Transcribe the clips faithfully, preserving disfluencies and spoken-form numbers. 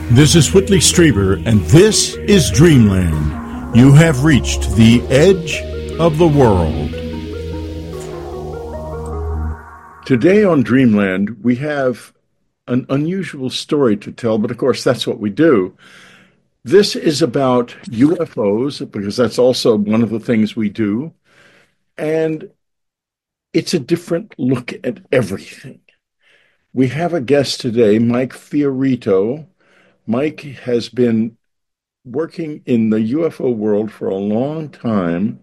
This is Whitley Strieber, and this is Dreamland. You have reached the edge of the world. Today on Dreamland, we have an unusual story to tell, but of course that's what we do. This is about U F Os, because that's also one of the things we do, and it's a different look at everything. We have a guest today, Mike Fiorito. Mike has been working in the U F O world for a long time,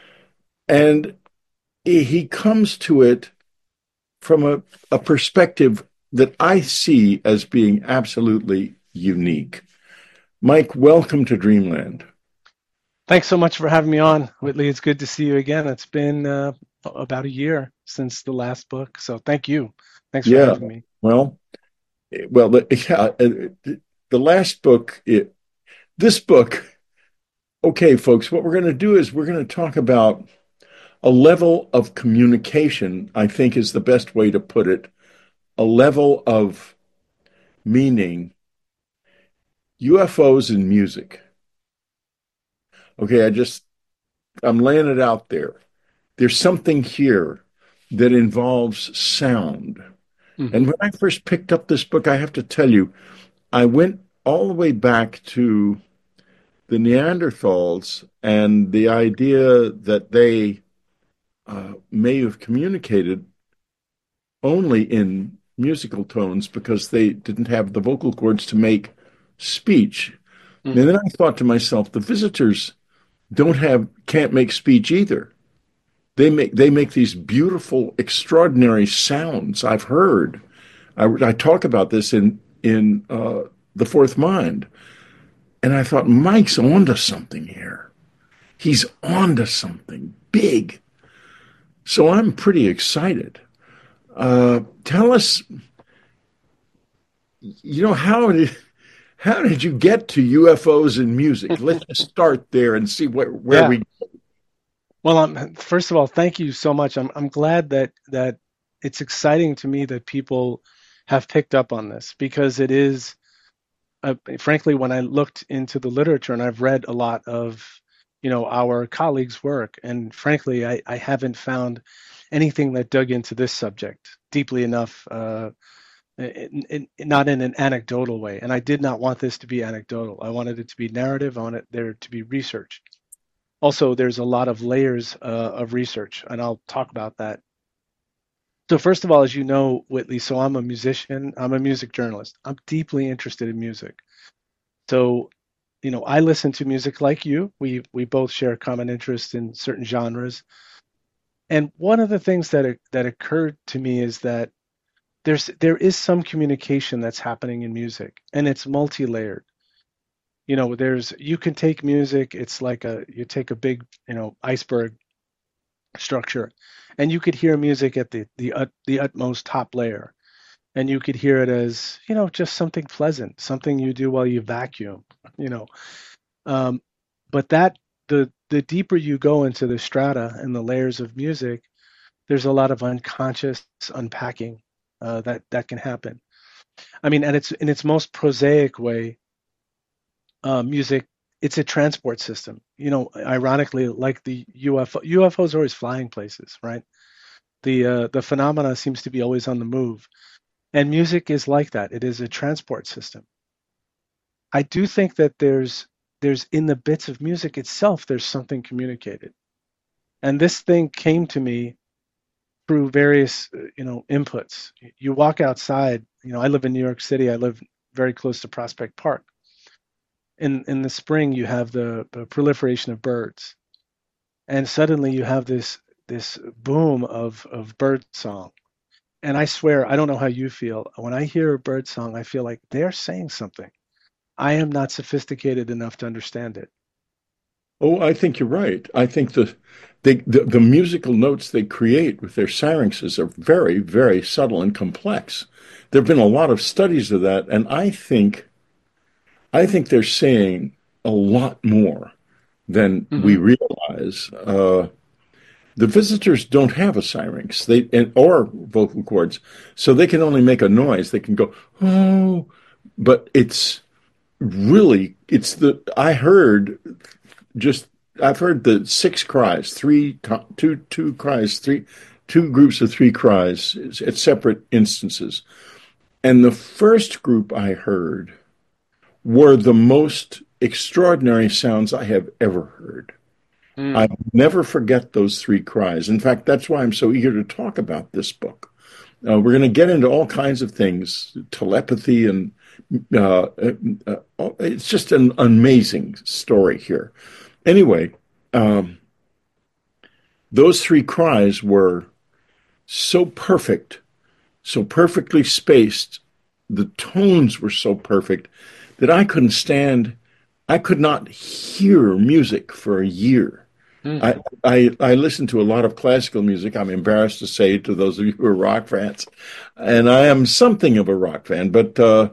and he comes to it from a, a perspective that I see as being absolutely unique. Mike, welcome to Dreamland. Thanks so much for having me on, Whitley. It's good to see you again. It's been uh, about a year since the last book, so thank you. Thanks for yeah, having me. Well, well, the, yeah, the last book, it, this book, okay, folks, what we're going to do is we're going to talk about a level of communication, I think is the best way to put it, a level of meaning, U F Os and music. Okay, I just, I'm laying it out there. There's something here that involves sound. Mm-hmm. And when I first picked up this book, I have to tell you, I went all the way back to the Neanderthals and the idea that they uh, may have communicated only in musical tones because they didn't have the vocal cords to make speech. Mm-hmm. And then I thought to myself, the visitors don't have, can't make speech either. They make they make these beautiful, extraordinary sounds. I've heard. I, I talk about this in in uh, The Fourth Mind, and I thought Mike's onto something here. He's onto something big. So I'm pretty excited. Uh, tell us, you know, how did how did you get to U F Os and music? Let's just start there and see where where yeah. we. Well, um, first of all, thank you so much. I'm I'm glad that that it's exciting to me that people have picked up on this, because it is, uh, frankly, when I looked into the literature, and I've read a lot of, you know, our colleagues' work, and frankly, I, I haven't found anything that dug into this subject deeply enough, uh, in, in, not in an anecdotal way. And I did not want this to be anecdotal. I wanted it to be narrative. I wanted there to be research. Also, there's a lot of layers uh, of research, and I'll talk about that. So first of all, as you know, Whitley, so I'm a musician. I'm a music journalist. I'm deeply interested in music. So, you know, I listen to music like you. We we both share a common interest in certain genres. And one of the things that that occurred to me is that there's there is some communication that's happening in music, and it's multi-layered. You know, there's, you can take music, it's like a, you take a big, you know, iceberg structure, and you could hear music at the, the, uh, the utmost top layer. And you could hear it as, you know, just something pleasant, something you do while you vacuum, you know. Um, but that, the, the deeper you go into the strata and the layers of music, there's a lot of unconscious unpacking uh, that, that can happen. I mean, at its, in its most prosaic way, Uh, music, it's a transport system. You know, ironically, like the U F O, U F Os are always flying places, right? The uh, the phenomena seems to be always on the move, and music is like that. It is a transport system. I do think that there's there's in the bits of music itself, there's something communicated, and this thing came to me through various, you know, inputs. You walk outside. You know, I live in New York City. I live very close to Prospect Park. In in the spring, you have the, the proliferation of birds, and suddenly you have this this boom of of bird song. And I swear, I don't know how you feel. When I hear a bird song, I feel like they're saying something. I am not sophisticated enough to understand it. Oh, I think you're right. I think the they, the the musical notes they create with their syrinxes are very, very subtle and complex. There have been a lot of studies of that, and I think. I think they're saying a lot more than mm-hmm. we realize. Uh, the visitors don't have a syrinx, they and, or vocal cords, so they can only make a noise. They can go, oh, but it's really, it's the I heard just I've heard the six cries, three two two cries, three two groups of three cries at separate instances. And the first group I heard were the most extraordinary sounds I have ever heard. I Mm, never forget those three cries. In fact, that's why I'm so eager to talk about this book. Uh, we're going to get into all kinds of things, telepathy, and uh, uh, uh, it's just an amazing story here. Anyway, um, those three cries were so perfect, so perfectly spaced. The tones were so perfect that I couldn't stand, I could not hear music for a year. mm. I, I I listen to a lot of classical music. I'm embarrassed to say to those of you who are rock fans, and I am something of a rock fan. But uh,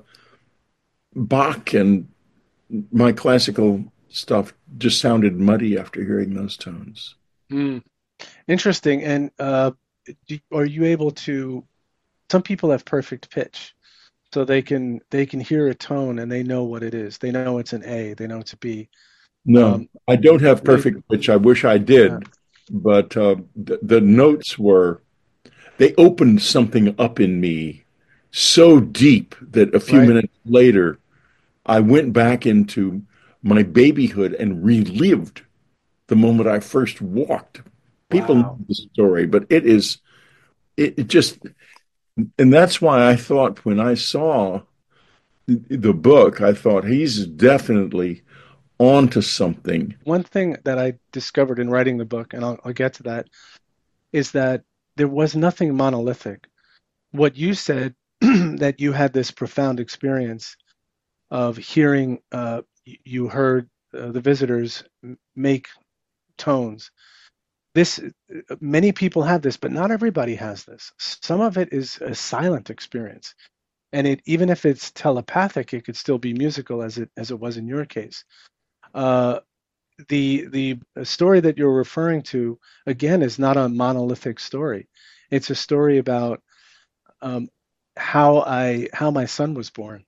Bach and my classical stuff just sounded muddy after hearing those tones. Mm. Interesting. And uh, do, are you able to? Some people have perfect pitch, so they can they can hear a tone and they know what it is. They know it's an A. They know it's a B. No, Um, I don't have they, perfect pitch. I wish I uh, did, but uh, the, the notes were they opened something up in me so deep that a few right. minutes later I went back into my babyhood and relived the moment I first walked. People know Wow. the story, but it is it, it just and that's why I thought when I saw the book, I thought he's definitely onto something. One thing that I discovered in writing the book, and I'll, I'll get to that, is that there was nothing monolithic. What you said, that you had this profound experience of hearing, uh, you heard uh, the visitors make tones. This, many people have this, but not everybody has this. Some of it is a silent experience, and it even if it's telepathic, it could still be musical, as it as it was in your case. Uh, the the story that you're referring to again is not a monolithic story. It's a story about um, how I how my son was born.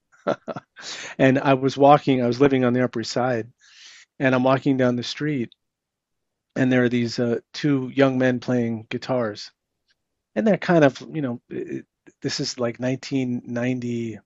And I was walking, I was living on the Upper East Side, and I'm walking down the street, and there are these uh, two young men playing guitars, and they're kind of, you know, it, this is like nineteen ninety-five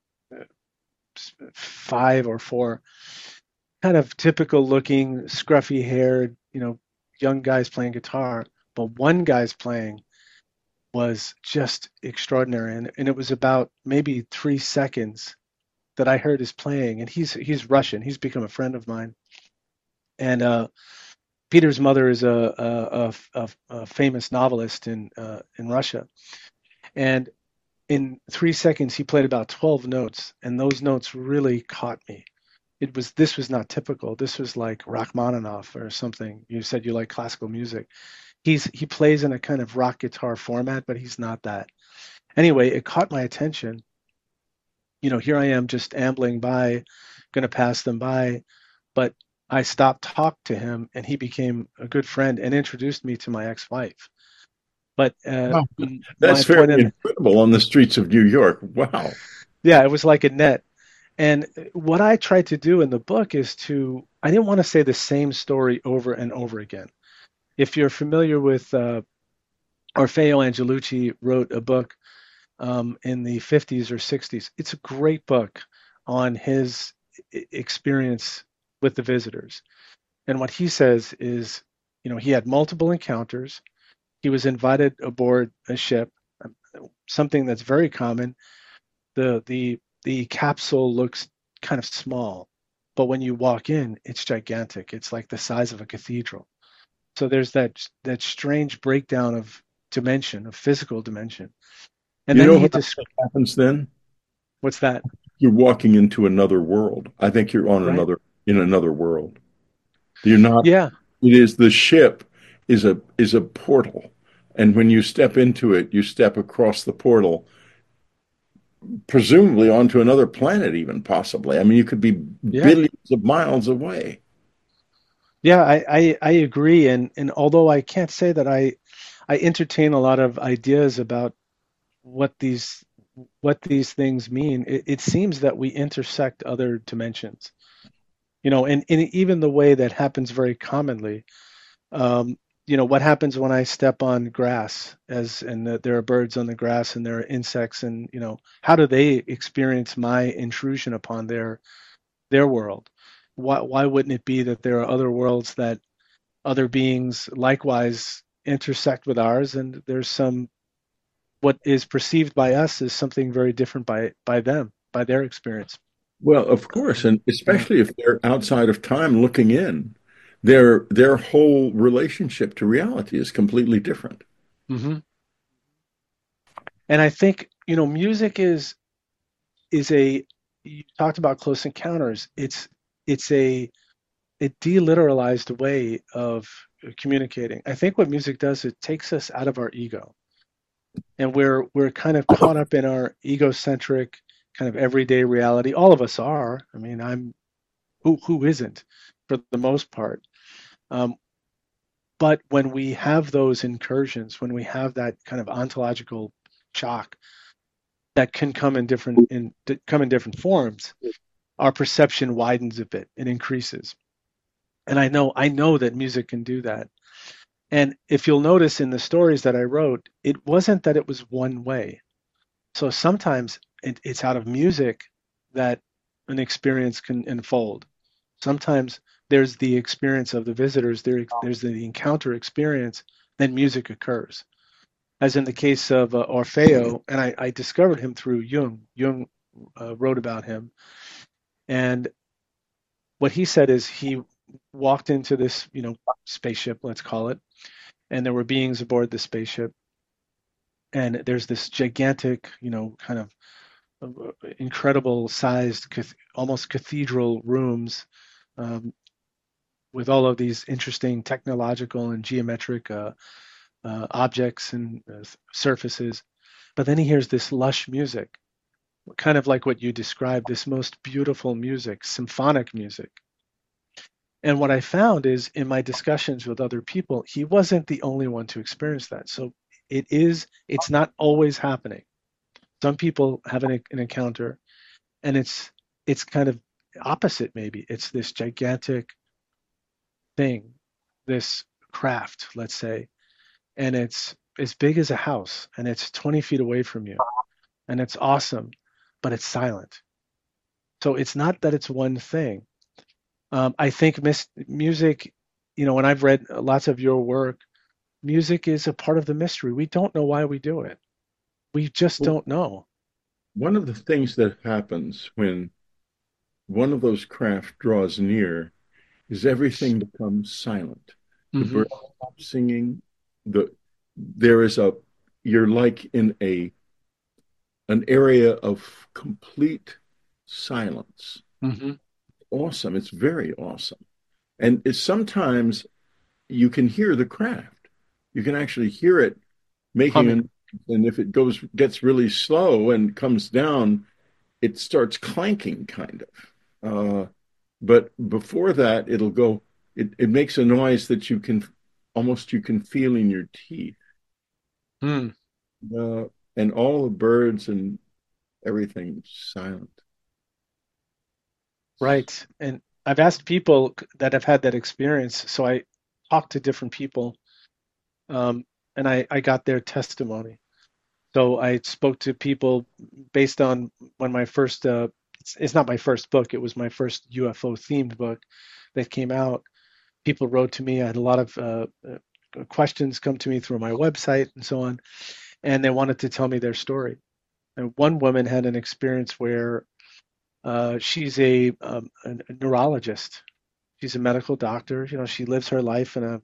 or four, kind of typical looking, scruffy haired, you know, young guys playing guitar. But one guy's playing was just extraordinary, and, and it was about maybe three seconds that I heard his playing, and he's he's Russian. He's become a friend of mine, and uh, Peter's mother is a a, a, a famous novelist in uh, in Russia, and in three seconds he played about twelve notes, and those notes really caught me. It was this was not typical. This was like Rachmaninoff or something. You said you like classical music. He's he plays in a kind of rock guitar format, but he's not that. Anyway, it caught my attention. You know, here I am just ambling by, gonna pass them by, but I stopped, talked to him, and he became a good friend and introduced me to my ex-wife. But uh, Wow. my That's point very in, incredible on the streets of New York. Wow. yeah, it was like a net. And what I tried to do in the book is to, I didn't want to say the same story over and over again. If you're familiar with uh, Orfeo Angelucci, wrote a book um, in the fifties or sixties. It's a great book on his experience with the visitors. And what he says is, you know, he had multiple encounters. He was invited aboard a ship, um, something that's very common. The the the capsule looks kind of small, but when you walk in, it's gigantic. It's like the size of a cathedral. So there's that that strange breakdown of dimension, of physical dimension. And You then know he what I just, think happens then? what's that? You're walking into another world. I think you're on Right? another in another world. You're not, Yeah. it is the ship is a is a portal. And when you step into it, you step across the portal, presumably onto another planet, even possibly. I mean, you could be Yeah. billions of miles away. Yeah, I, I, I agree. And, and although I can't say that I, I entertain a lot of ideas about what these what these things mean, it, it seems that we intersect other dimensions. You know, and, and even the way that happens very commonly. Um, you know, what happens when I step on grass, as and that there are birds on the grass and there are insects, and you know, how do they experience my intrusion upon their their world? Why why wouldn't it be that there are other worlds that other beings likewise intersect with ours, and there's some what is perceived by us is something very different by by them, by their experience. Well, of course, Um, and yeah. especially if they're outside of time looking in, their their whole relationship to reality is completely different. hmm And I think, you know, music is is a you talked about close encounters. It's it's a a deliteralized way of communicating. I think what music does, it takes us out of our ego. And we're we're kind of caught up in our egocentric kind of everyday reality. All of us are. I mean, I'm who who isn't for the most part. Um, but when we have those incursions, when we have that kind of ontological shock that can come in different in come in different forms, our perception widens a bit, it increases. And I know I know that music can do that. And if you'll notice in the stories that I wrote, it wasn't that it was one way. So sometimes it, it's out of music that an experience can unfold. Sometimes there's the experience of the visitors, there, there's the encounter experience, then music occurs. As in the case of uh, Orfeo, and I, I discovered him through Jung. Jung uh, wrote about him. And what he said is he walked into this, you know, spaceship, let's call it, and there were beings aboard the spaceship. And there's this gigantic, you know, kind of uh, incredible sized, cath- almost cathedral rooms um, with all of these interesting technological and geometric uh, uh, objects and uh, surfaces. But then he hears this lush music, kind of like what you described, this most beautiful music, symphonic music. And what I found is in my discussions with other people, he wasn't the only one to experience that. So it is, it's not always happening. Some people have an, an encounter and it's it's kind of opposite maybe. It's this gigantic thing, this craft, let's say, and it's as big as a house and it's twenty feet away from you and it's awesome, but it's silent. So it's not that it's one thing. Um, I think mis- music, you know, when I've read lots of your work, music is a part of the mystery. We don't know why we do it. We just Well, don't know. one of the things that happens when one of those craft draws near is everything becomes silent. The hmm birds stop singing. The there is a you're like in a an area of complete silence. hmm Awesome. It's very awesome. And it's sometimes you can hear the craft. You can actually hear it making Humming. an and if it goes gets really slow and comes down, it starts clanking kind of. Uh, but before that, it'll go. It, it makes a noise that you can almost you can feel in your teeth. Mm. Uh, and all the birds and everything silent. Right. And I've asked people that have had that experience. So I talked to different people um, and I, I got their testimony. So I spoke to people based on when my first, uh, it's, it's not my first book, it was my first U F O themed book that came out. People wrote to me. I had a lot of uh, uh, questions come to me through my website and so on, and they wanted to tell me their story. And one woman had an experience where uh, she's a, um, a neurologist. She's a medical doctor. You know, she lives her life in a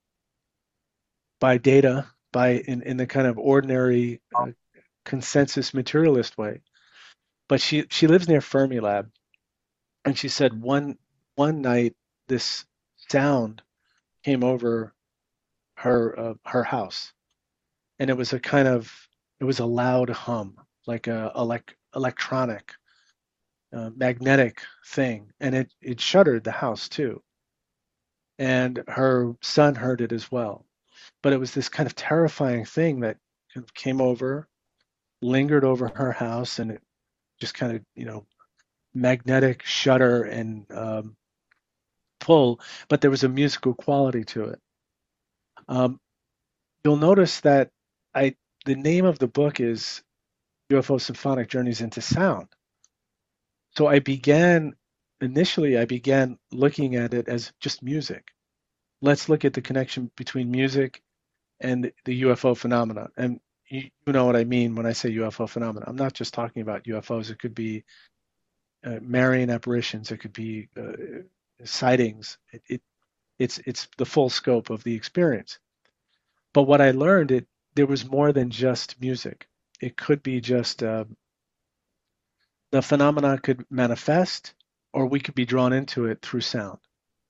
by data, by in, in the kind of ordinary uh, consensus materialist way. But she she lives near Fermilab, and she said one one night this sound came over her uh, her house, and it was a kind of it was a loud hum, like a elect, electronic, uh, magnetic thing, and it it shuddered the house too. And her son heard it as well. But it was this kind of terrifying thing that kind of came over. lingered over her house, and it just kind of, you know, magnetic shudder and um, pull, but there was a musical quality to it. Um, you'll notice that I the name of the book is U F O Symphonic Journeys into Sound. So I began initially I began looking at it as just music. Let's look at the connection between music and the U F O phenomena. And you, you know what I mean when I say U F O phenomena. I'm not just talking about U F Os. It could be uh, Marian apparitions. It could be uh, sightings. It, it it's it's the full scope of the experience. But what I learned, it there was more than just music. It could be just uh, the phenomena could manifest, or we could be drawn into it through sound.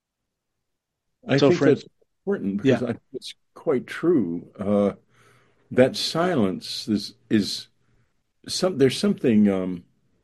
I So think for that's important yeah, because I think it's quite true. Uh, that silence is is some there's something um,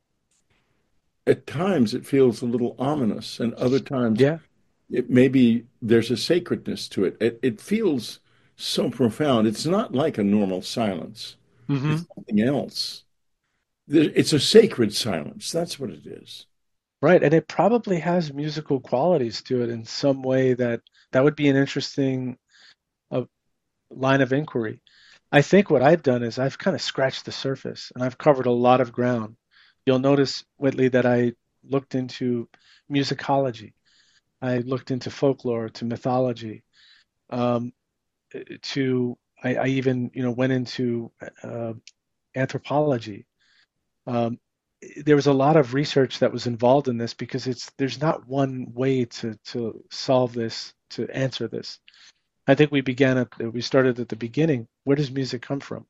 at times it feels a little ominous, and other times yeah, it maybe there's a sacredness to it. It it feels so profound. It's not like a normal silence. hmm It's something else. There- It's a sacred silence. That's what it is. right. And it probably has musical qualities to it in some way that that would be an interesting uh, line of inquiry. I think what I've done is I've kind of scratched the surface and I've covered a lot of ground. You'll notice, Whitley, that I looked into musicology. I looked into folklore, to mythology, um, to I, I even you know went into uh, anthropology. Um, there was a lot of research that was involved in this because it's there's not one way to to solve this, to answer this. I think we began at we started at the beginning. Where does music come from?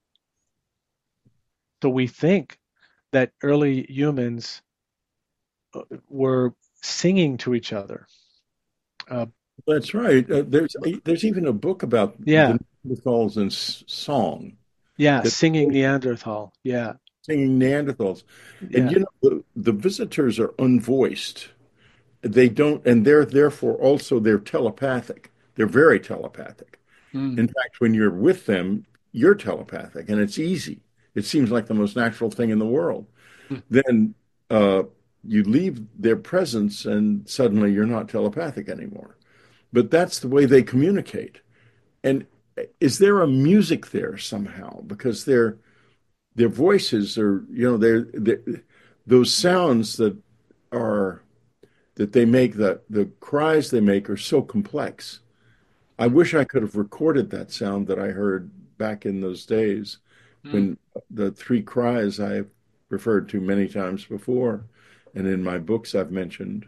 So we think that early humans uh, were singing to each other. Uh, That's right. Uh, there's there's even a book about yeah, the Neanderthals and s- song yeah, that singing Neanderthal. Yeah, singing Neanderthals, and yeah. you know the, the visitors are unvoiced. They don't, and they're therefore also they're telepathic. They're very telepathic. Mm, In fact, when you're with them, you're telepathic, and it's easy. It seems like the most natural thing in the world. mm, Then uh, you leave their presence, and suddenly you're not telepathic anymore. But that's the way they communicate. And is there a music there somehow? Because their their voices are, you know, they're, they're those sounds that are that they make, the the cries they make are so complex. I mm, wish I could have recorded that sound that I heard back in those days mm. when the three cries I've referred to many times before, and in my books I've mentioned,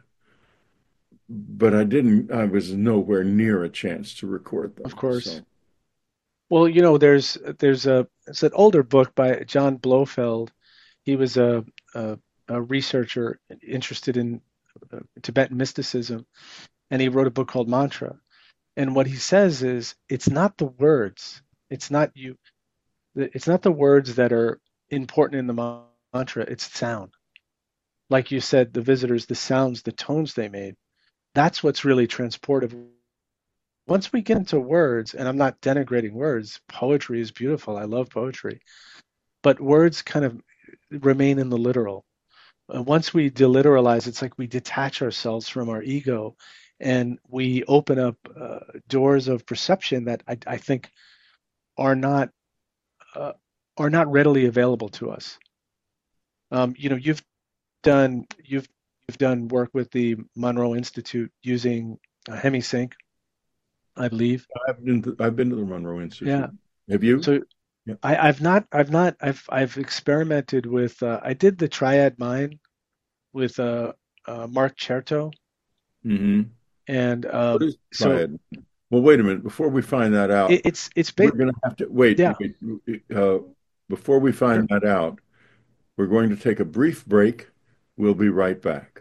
but I didn't, I was nowhere near a chance to record Of them. course. So Well, you know, there's there's a it's an older book by John Blofeld. He was a a, a researcher interested in uh, Tibetan mysticism, and he wrote a book called Mantra. And what he says is, it's not the words, it's not you, it's not the words that are important in the mantra. It's sound. Like you said, the visitors, the sounds, the tones they made. That's what's really transportive. Once we get into words, and I'm not denigrating words, poetry is beautiful. I love poetry, but words kind of remain in the literal. Uh, once we deliteralize, it's like we detach ourselves from our ego and we open up uh, doors of perception that I, I think are not uh, are not readily available to us. Um, you know, you've done you've you've done work with the Monroe Institute using uh, HemiSync, I believe. I've been to, I've been to the Monroe Yeah. Institute. Have you? So Yeah. I, I've not I've not I've I've experimented with uh, I did the Triad Mind with uh, uh, Mark Chertow, Hmm. and What um, is so triad? Well, wait a minute. Before we find that it, out, it's it's we're ba- going to have to wait. yeah, Wait. Uh, before we sure. find that out, we're going to take a brief break. We'll be right back.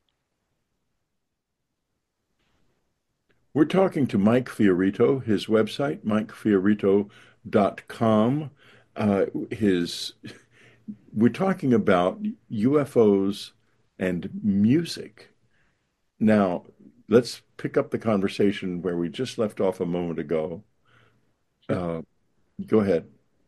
We're talking to Mike Fiorito, his website, mike fiorito dot com. Uh, his, we're talking about U F Os and music. Now, let's pick up the conversation where we just left off a moment ago. Sure. Uh, go ahead.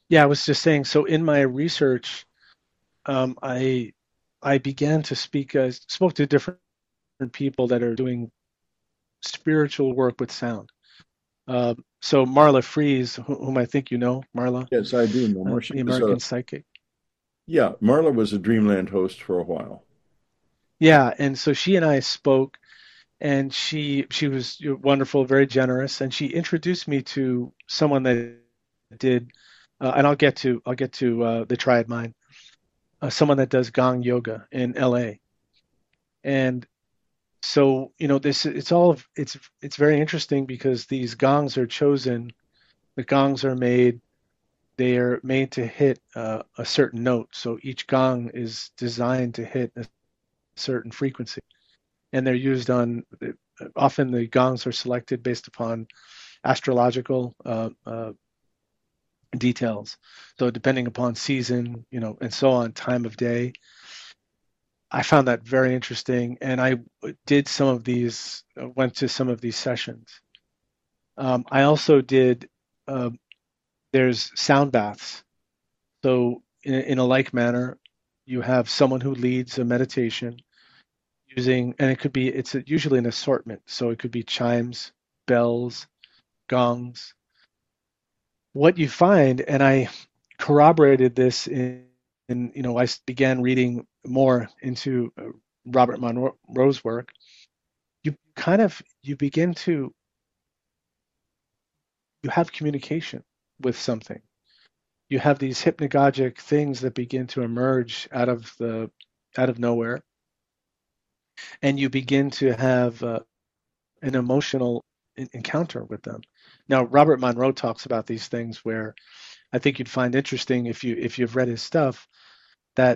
Yeah, I was just saying, so in my research, um, I I began to speak, I spoke to different people that are doing spiritual work with sound. Uh, so Marla Fries, wh- whom I think you know, Marla, Yes, I do know. uh, Mar- She the was a American psychic. Yeah, Marla was a Dreamland host for a while. Yeah, and so she and I spoke, and she she was wonderful, very generous, and she introduced me to someone that did, uh, and I'll get to I'll get to uh, the Triad Mind, uh, someone that does Gong Yoga in L A. And so, you know, this it's all it's it's very interesting because these gongs are chosen, the gongs are made, they are made to hit uh, a certain note. So each gong is designed to hit a certain frequency, and they're used on. Often the gongs are selected based upon astrological uh, uh, details. So depending upon season, you know, and so on, time of day. I found that very interesting, and I did some of these, uh, went to some of these sessions. Um, I also did. Uh, there's sound baths. So in, in a like manner, you have someone who leads a meditation using, and it could be, it's a, usually an assortment. So it could be chimes, bells, gongs. What you find, and I corroborated this in, in you know, I began reading more into uh, Robert Monroe's work. You kind of you begin to you have communication with something. You have these hypnagogic things that begin to emerge out of the out of nowhere, and you begin to have uh, an emotional en- encounter with them. Now, Robert Monroe talks about these things where I think you'd find interesting if you if you've read his stuff that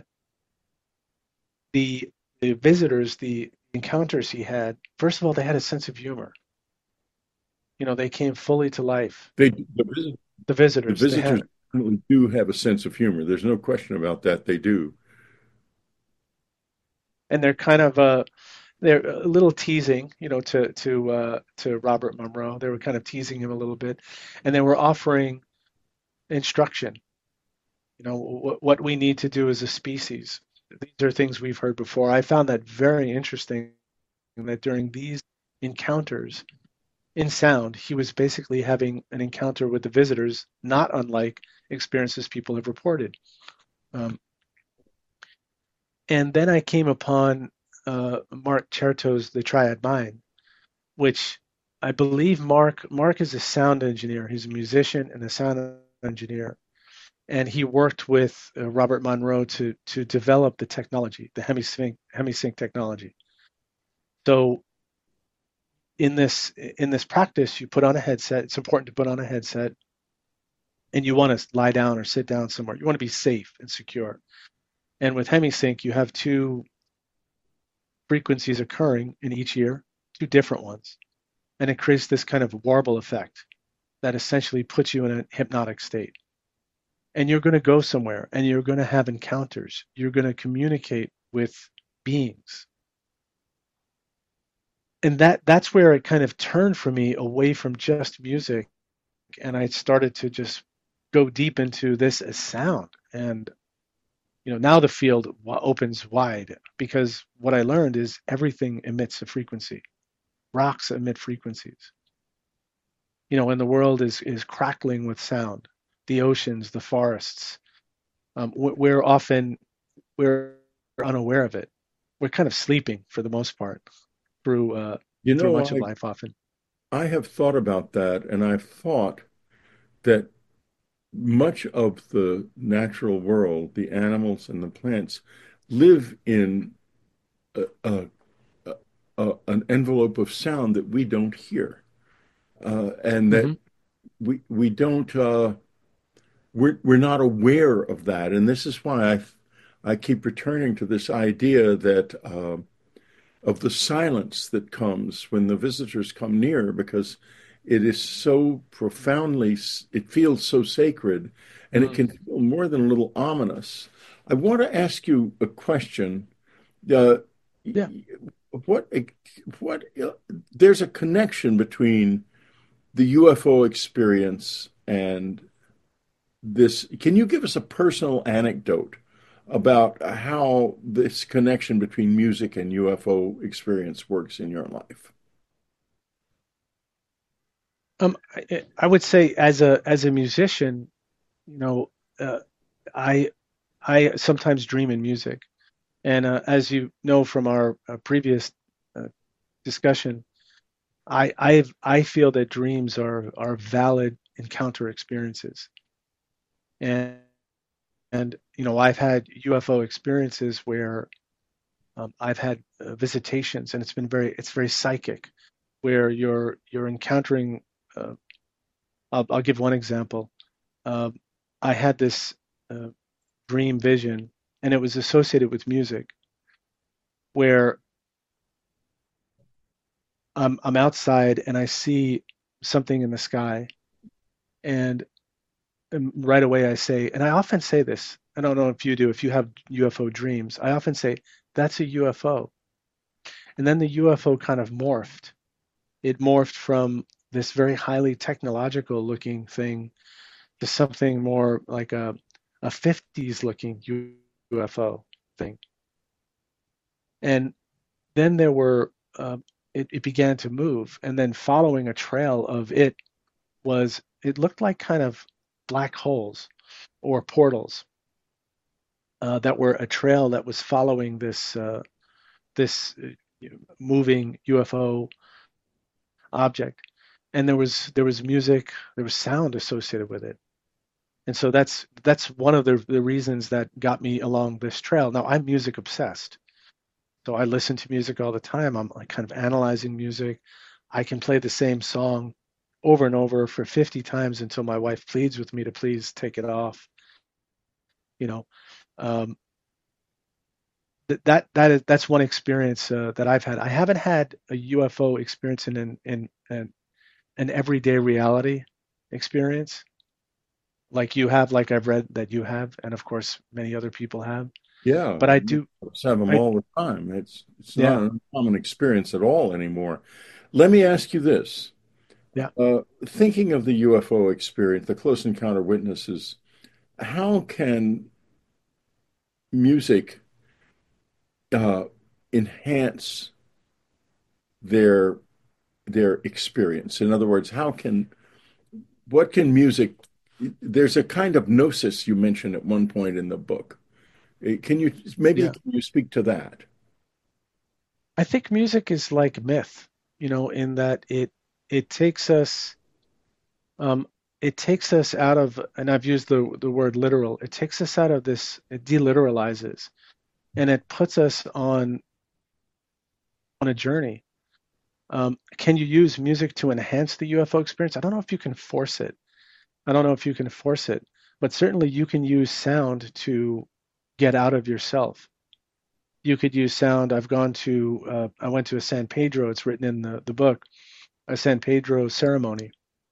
the the visitors, the encounters he had, first of all, they had a sense of humor. You know, they came fully to life. They the, visit, The the visitors, they visitors had, definitely do have a sense of humor. There's no question about that. They do. and they're kind of uh, they're a little teasing, you know, to to uh, to Robert Monroe. They were kind of teasing him a little bit, and they were offering instruction. You know, what what we need to do as a species. These are things we've heard before. I found that very interesting. That during these encounters in sound, he was basically having an encounter with the visitors, not unlike experiences people have reported. Um, and then I came upon uh, Mark Chertow's The Triad Mind, which I believe Mark Mark is a sound engineer. He's a musician and a sound engineer, and he worked with uh, Robert Monroe to to develop the technology, the HemiSync HemiSync technology. So in this in this practice, you put on a headset. It's important to put on a headset, and you want to lie down or sit down somewhere. You want to be safe and secure. And with HemiSync, you have two frequencies occurring in each ear, two different ones, and it creates this kind of warble effect that essentially puts you in a hypnotic state. And you're going to go somewhere and you're going to have encounters. You're going to communicate with beings. And that that's where it kind of turned for me away from just music, and I started to just go deep into this as sound. And you know, now the field opens wide because what I learned is everything emits a frequency. Rocks emit frequencies. You know, when the world is is crackling with sound, the oceans, the forests, um, we're often we're unaware of it. We're kind of sleeping for the most part through uh, You through know, much of I life often. I have thought about that, and I've thought that much of the natural world, the animals and the plants, live in a, a, a, an envelope of sound that we don't hear, uh, and that Hmm. we we don't uh, we're we're not aware of that. And this is why I I keep returning to this idea that uh, of the silence that comes when the visitors come near, because it is so profoundly, it feels so sacred, and it Mm. can feel more than a little ominous. I want to ask you a question. Uh, Yeah. what what there's a connection between the U F O experience and this. Can you give us a personal anecdote about how this connection between music and U F O experience works in your life? Um, I, I would say as a as a musician, you know, uh, I I sometimes dream in music, and uh, as you know from our uh, previous uh, discussion, I I I feel that dreams are are valid encounter experiences, and and you know I've had U F O experiences where um, I've had uh, visitations, and it's been very it's very psychic, where you're you're encountering. Uh, I'll, I'll give one example. Um, I had this uh, dream vision, and it was associated with music, where I'm I'm outside and I see something in the sky, and um, right away I say, and I often say this. I don't know if you do, if you have U F O dreams. I often say that's a U F O, and then the U F O kind of morphed. It morphed from this very highly technological looking thing to something more like a a fifties looking U F O thing. And then there were uh, it, it began to move, and then following a trail of it was it looked like kind of black holes or portals uh, that were a trail that was following this uh, this uh, moving U F O object, and there was there was music, there was sound associated with it. And so that's that's one of the the reasons that got me along this trail. Now I'm music obsessed. So I listen to music all the time. I'm like kind of analyzing music. I can play the same song over and over for fifty times until my wife pleads with me to please take it off. You know, um, th- that that is that's one experience uh, that I've had. I haven't had a U F O experience in an in, in an everyday reality experience like you have, like I've read that you have, and of course many other people have. Yeah, But I do, folks have them I all the time. It's it's not yeah, an uncommon experience at all anymore. Let me ask you this. yeah. Uh, thinking of the U F O experience, the close encounter witnesses, how can music uh, enhance their their experience? In other words, how can what can music? There's a kind of gnosis you mentioned at one point in the book. Eh, Can you maybe Yeah. can you speak to that? I think music is like myth, you know, in that it it takes us um it takes us out of, and I've used the the word literal, it takes us out of this, it deliteralizes, and it puts us on on a journey. Um, can you use music to enhance the U F O experience? I don't know if you can force it. I don't know if you can force it, but certainly you can use sound to get out of yourself. You could use sound. I've gone to, uh, I went to a San Pedro, it's written in the, the book, a San Pedro ceremony,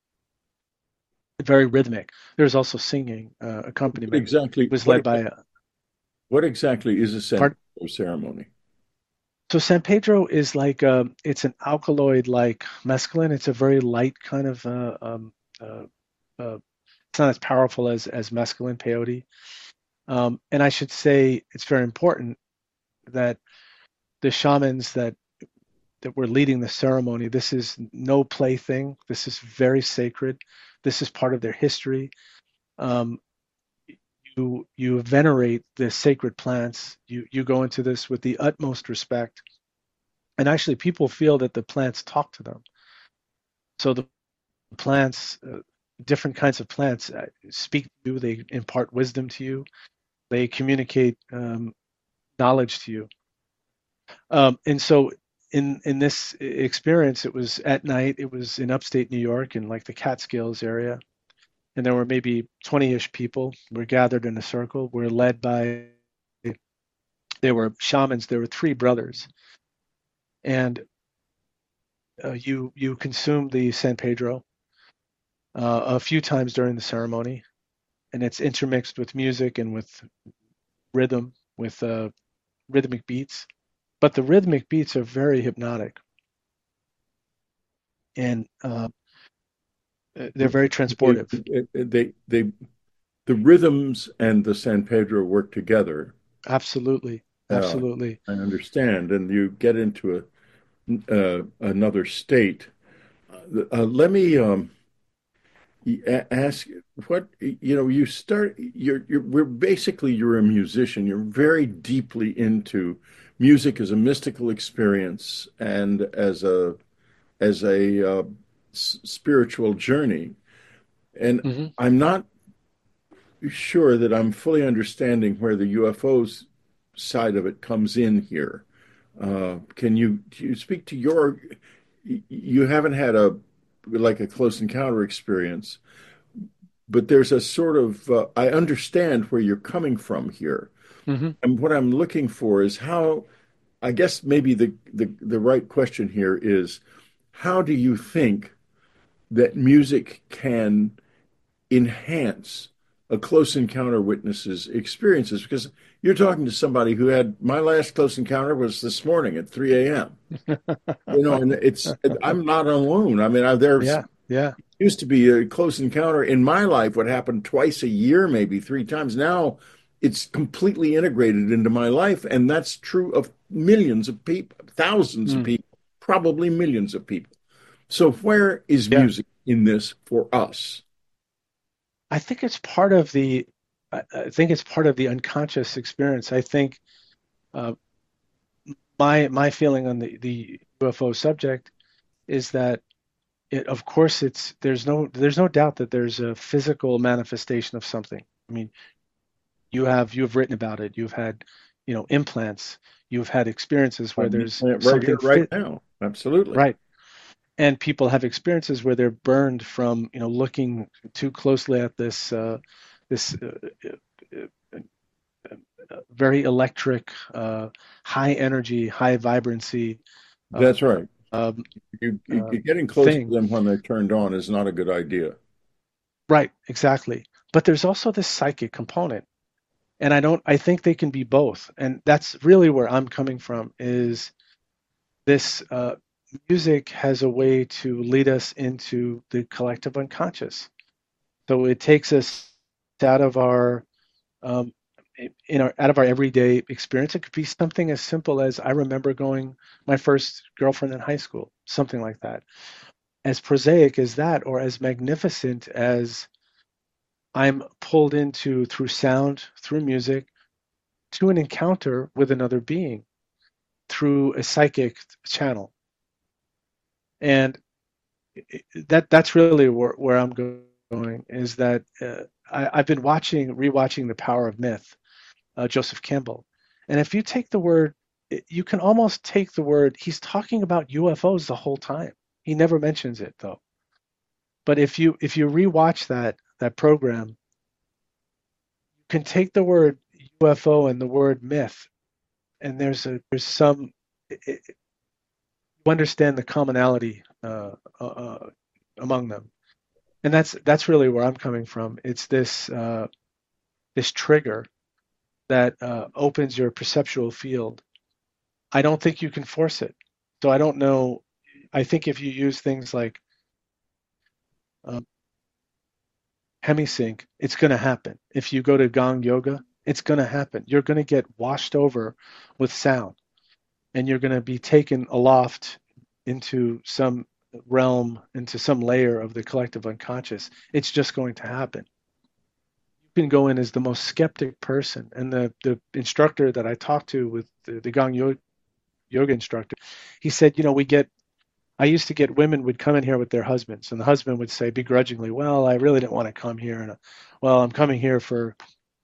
very rhythmic. There's also singing uh, What accompaniment. exactly It was what led exa- by a what exactly is a San part. Pedro ceremony? So San Pedro is like uh, it's an alkaloid like mescaline. It's a very light kind of uh, um, uh, uh, it's not as powerful as as mescaline peyote. Um, and I should say it's very important that the shamans that that were leading the ceremony, this is no plaything. This is very sacred. This is part of their history. Um, you you venerate the sacred plants. You you go into this with the utmost respect, and actually, people feel that the plants talk to them. So the plants, uh, different kinds of plants, uh, speak to you. They impart wisdom to you. They communicate um, knowledge to you. Um, and so in in this experience, it was at night. It was in upstate New York in like the Catskills area, and there were maybe twenty-ish people. Were gathered in a circle. We're led by there were shamans. There were three brothers, and uh, you you consume the San Pedro uh, a few times during the ceremony, and it's intermixed with music and with rhythm, with uh, rhythmic beats. But the rhythmic beats are very hypnotic, and uh, they're very transportive. They they they the rhythms and the San Pedro work together. Absolutely. Uh, Absolutely. I understand, and you get into a, uh, another state. Uh, let me um, ask what you know. You start. You're, you're. We're basically you're a musician. You're very deeply into music as a mystical experience and as a as a uh, s- spiritual journey. And Hmm. I'm not sure that I'm fully understanding where the U F Os side of it comes in here. Uh, can you, you speak to your, you haven't had a, like a close encounter experience, but there's a sort of, uh, I understand where you're coming from here. Hmm. And what I'm looking for is how, I guess maybe the, the, the right question here is, how do you think that music can enhance a close encounter witness's experiences? Because you're talking to somebody who had my last close encounter was this morning at three a m. You know, and it's I'm not alone. I mean, I, there's Yeah. Yeah. used to be a close encounter in my life would happen twice a year, maybe three times. Now it's completely integrated into my life, and that's true of millions of people, thousands of Mm. people, probably millions of people. So where is Yeah. music in this for us? I think it's part of the, I I think it's part of the unconscious experience. I think uh, my my feeling on the the U F O subject is that it, of course, it's there's no there's no doubt that there's a physical manifestation of something. I mean, you have you have written about it. You've had, you know, implants. You've had experiences where I'm there's using it right here, something right fit now. Absolutely. right, and people have experiences where they're burned from, you know, looking too closely at this uh, this uh, uh, uh, uh, very electric, uh, high energy, high vibrancy uh, That's right. um, You, you uh, getting close to thing. them when they're turned on is not a good idea. Right, exactly. But there's also this psychic component. And I don't, I think they can be both. And that's really where I'm coming from is this uh, music has a way to lead us into the collective unconscious. So it takes us out of our, um, in our, out of our everyday experience. It could be something as simple as I remember going my first girlfriend in high school, something like that. As prosaic as that, or as magnificent as I'm pulled into through sound, through music, to an encounter with another being through a psychic channel. And that that's really where, where I'm going is that uh, I, I've been watching, rewatching The Power of Myth, uh, Joseph Campbell. And if you take the word, you can almost take the word, he's talking about U F Os the whole time. He never mentions it though. But if you if you rewatch that that program, you can take the word U F O and the word myth, and there's a there's some it, you understand the commonality uh, uh, uh, among them, and that's that's really where I'm coming from. It's this uh, this trigger that uh, opens your perceptual field. I don't think you can force it, so I don't know. I think if you use things like um, hemisync, it's going to happen. If you go to Gong Yoga, it's going to happen. You're going to get washed over with sound, and you're going to be taken aloft into some realm, into some layer of the collective unconscious. It's just going to happen. You can go in as the most skeptic person. And the, the instructor that I talked to with the, the Gong Yoga, yoga instructor, he said, you know, we get, I used to get women would come in here with their husbands, and the husband would say begrudgingly, well, I really didn't want to come here. And, uh, well, I'm coming here for,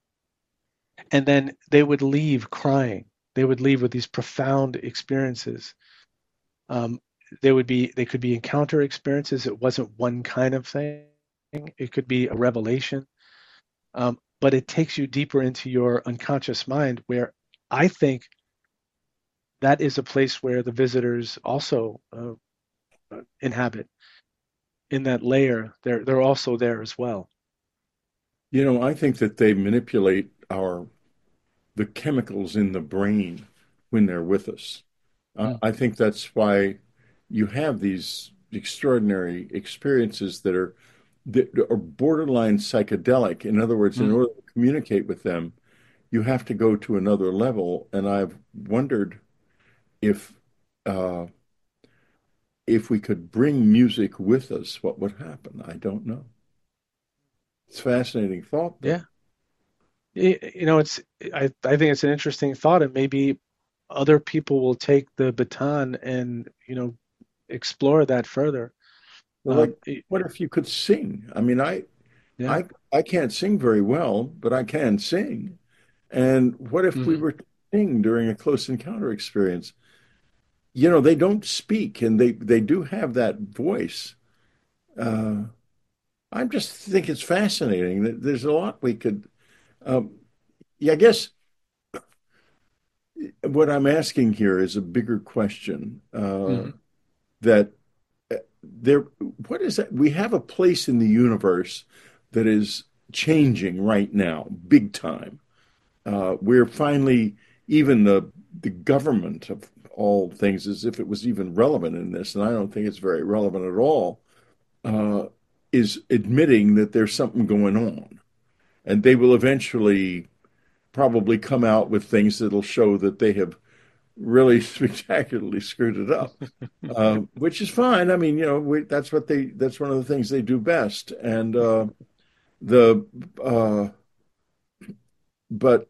and then they would leave crying. They would leave with these profound experiences. Um, they would be they could be encounter experiences. It wasn't one kind of thing. It could be a revelation, um, but it takes you deeper into your unconscious mind, where I think that is a place where the visitors also uh, inhabit. In that layer, they're they're also there as well. You know, I think that they manipulate our the chemicals in the brain when they're with us. Uh, Mm. I think that's why you have these extraordinary experiences that are that are borderline psychedelic. In other words, in Mm, order to communicate with them, you have to go to another level. And I've wondered if uh, if we could bring music with us, what would happen? I don't know. It's a fascinating thought, though. yeah. Y- You know, it's I I think it's an interesting thought, and maybe other people will take the baton and, you know, explore that further. Well, Um, like, y- what if you could sing? I mean, I yeah. I I can't sing very well, but I can sing. And what if we Hmm. were to sing during a close encounter experience? You know, they don't speak, and they they do have that voice. Uh, I just think it's fascinating that there's a lot we could. Um, yeah, I guess what I'm asking here is a bigger question. Uh, Hmm. that uh, there, what is that? We have a place in the universe that is changing right now, big time. Uh, we're finally, even the the government of all things, as if it was even relevant in this, and I don't think it's very relevant at all, uh, is admitting that there's something going on, and they will eventually probably come out with things that'll show that they have really spectacularly screwed it up, uh, which is fine. I mean, you know, we, that's what they that's one of the things they do best, and uh, the uh, but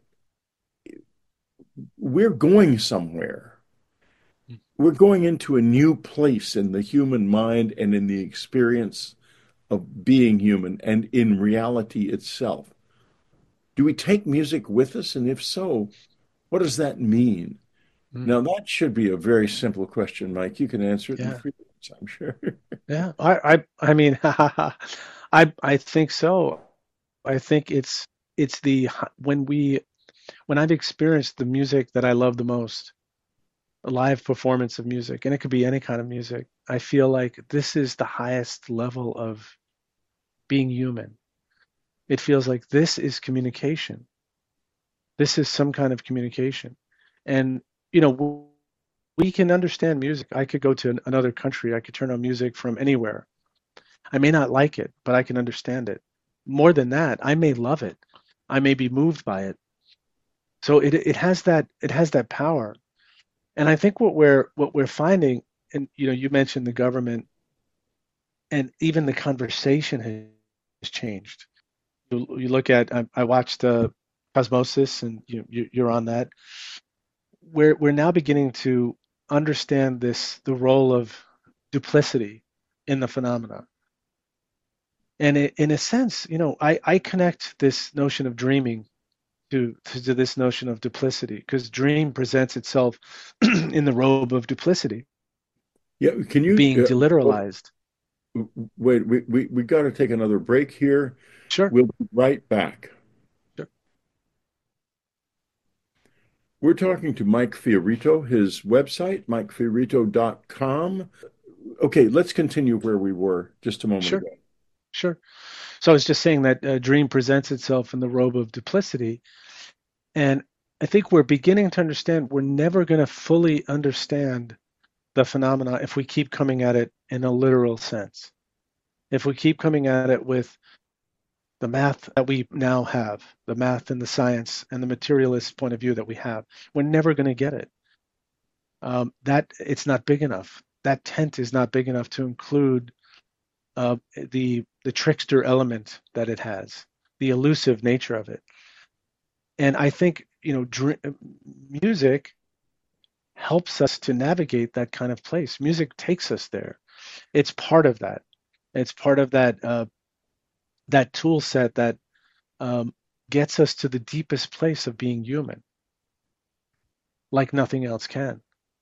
we're going somewhere. We're going into a new place in the human mind and in the experience of being human and in reality itself. Do we take music with us? And if so, what does that mean? Mm, Now, that should be a very simple question, Mike. You can answer it in yeah. three minutes, I'm sure. Yeah. I I I mean, I I think so. I think it's it's the when we when I've experienced the music that I love the most, a live performance of music, and it could be any kind of music, I feel like this is the highest level of being human. It feels like this is communication. This is some kind of communication. And, you know, we can understand music. I could go to another country. I could turn on music from anywhere. I may not like it, but I can understand it. More than that, I may love it. I may be moved by it. So it it has that it has that power. And I think what we're what we're finding, and you know, you mentioned the government, and even the conversation has changed. You, you look at I, I watched uh, Cosmosis, and you, you you're on that. We're we're now beginning to understand this the role of duplicity in the phenomena. And it, in a sense, you know, I, I connect this notion of dreaming to, to, to this notion of duplicity, because dream presents itself in the robe of duplicity, Yeah, can you being uh, well, deliteralized. wait, we, we, we got to take another break here. Sure, We'll be right back. sure, We're talking to Mike Fiorito, his website, mike fiorito dot com. Okay, let's continue where we were just a moment sure, ago. sure. So I was just saying that uh, dream presents itself in the robe of duplicity. And I think we're beginning to understand we're never going to fully understand the phenomena if we keep coming at it in a literal sense. If we keep coming at it with the math that we now have, the math and the science and the materialist point of view that we have, we're never going to get it. Um, that it's not big enough. That tent is not big enough to include uh, the the trickster element that it has, the elusive nature of it. And I think you know, dr- music helps us to navigate that kind of place. Music takes us there. It's part of that. It's part of that uh, that tool set that um, gets us to the deepest place of being human, like nothing else can.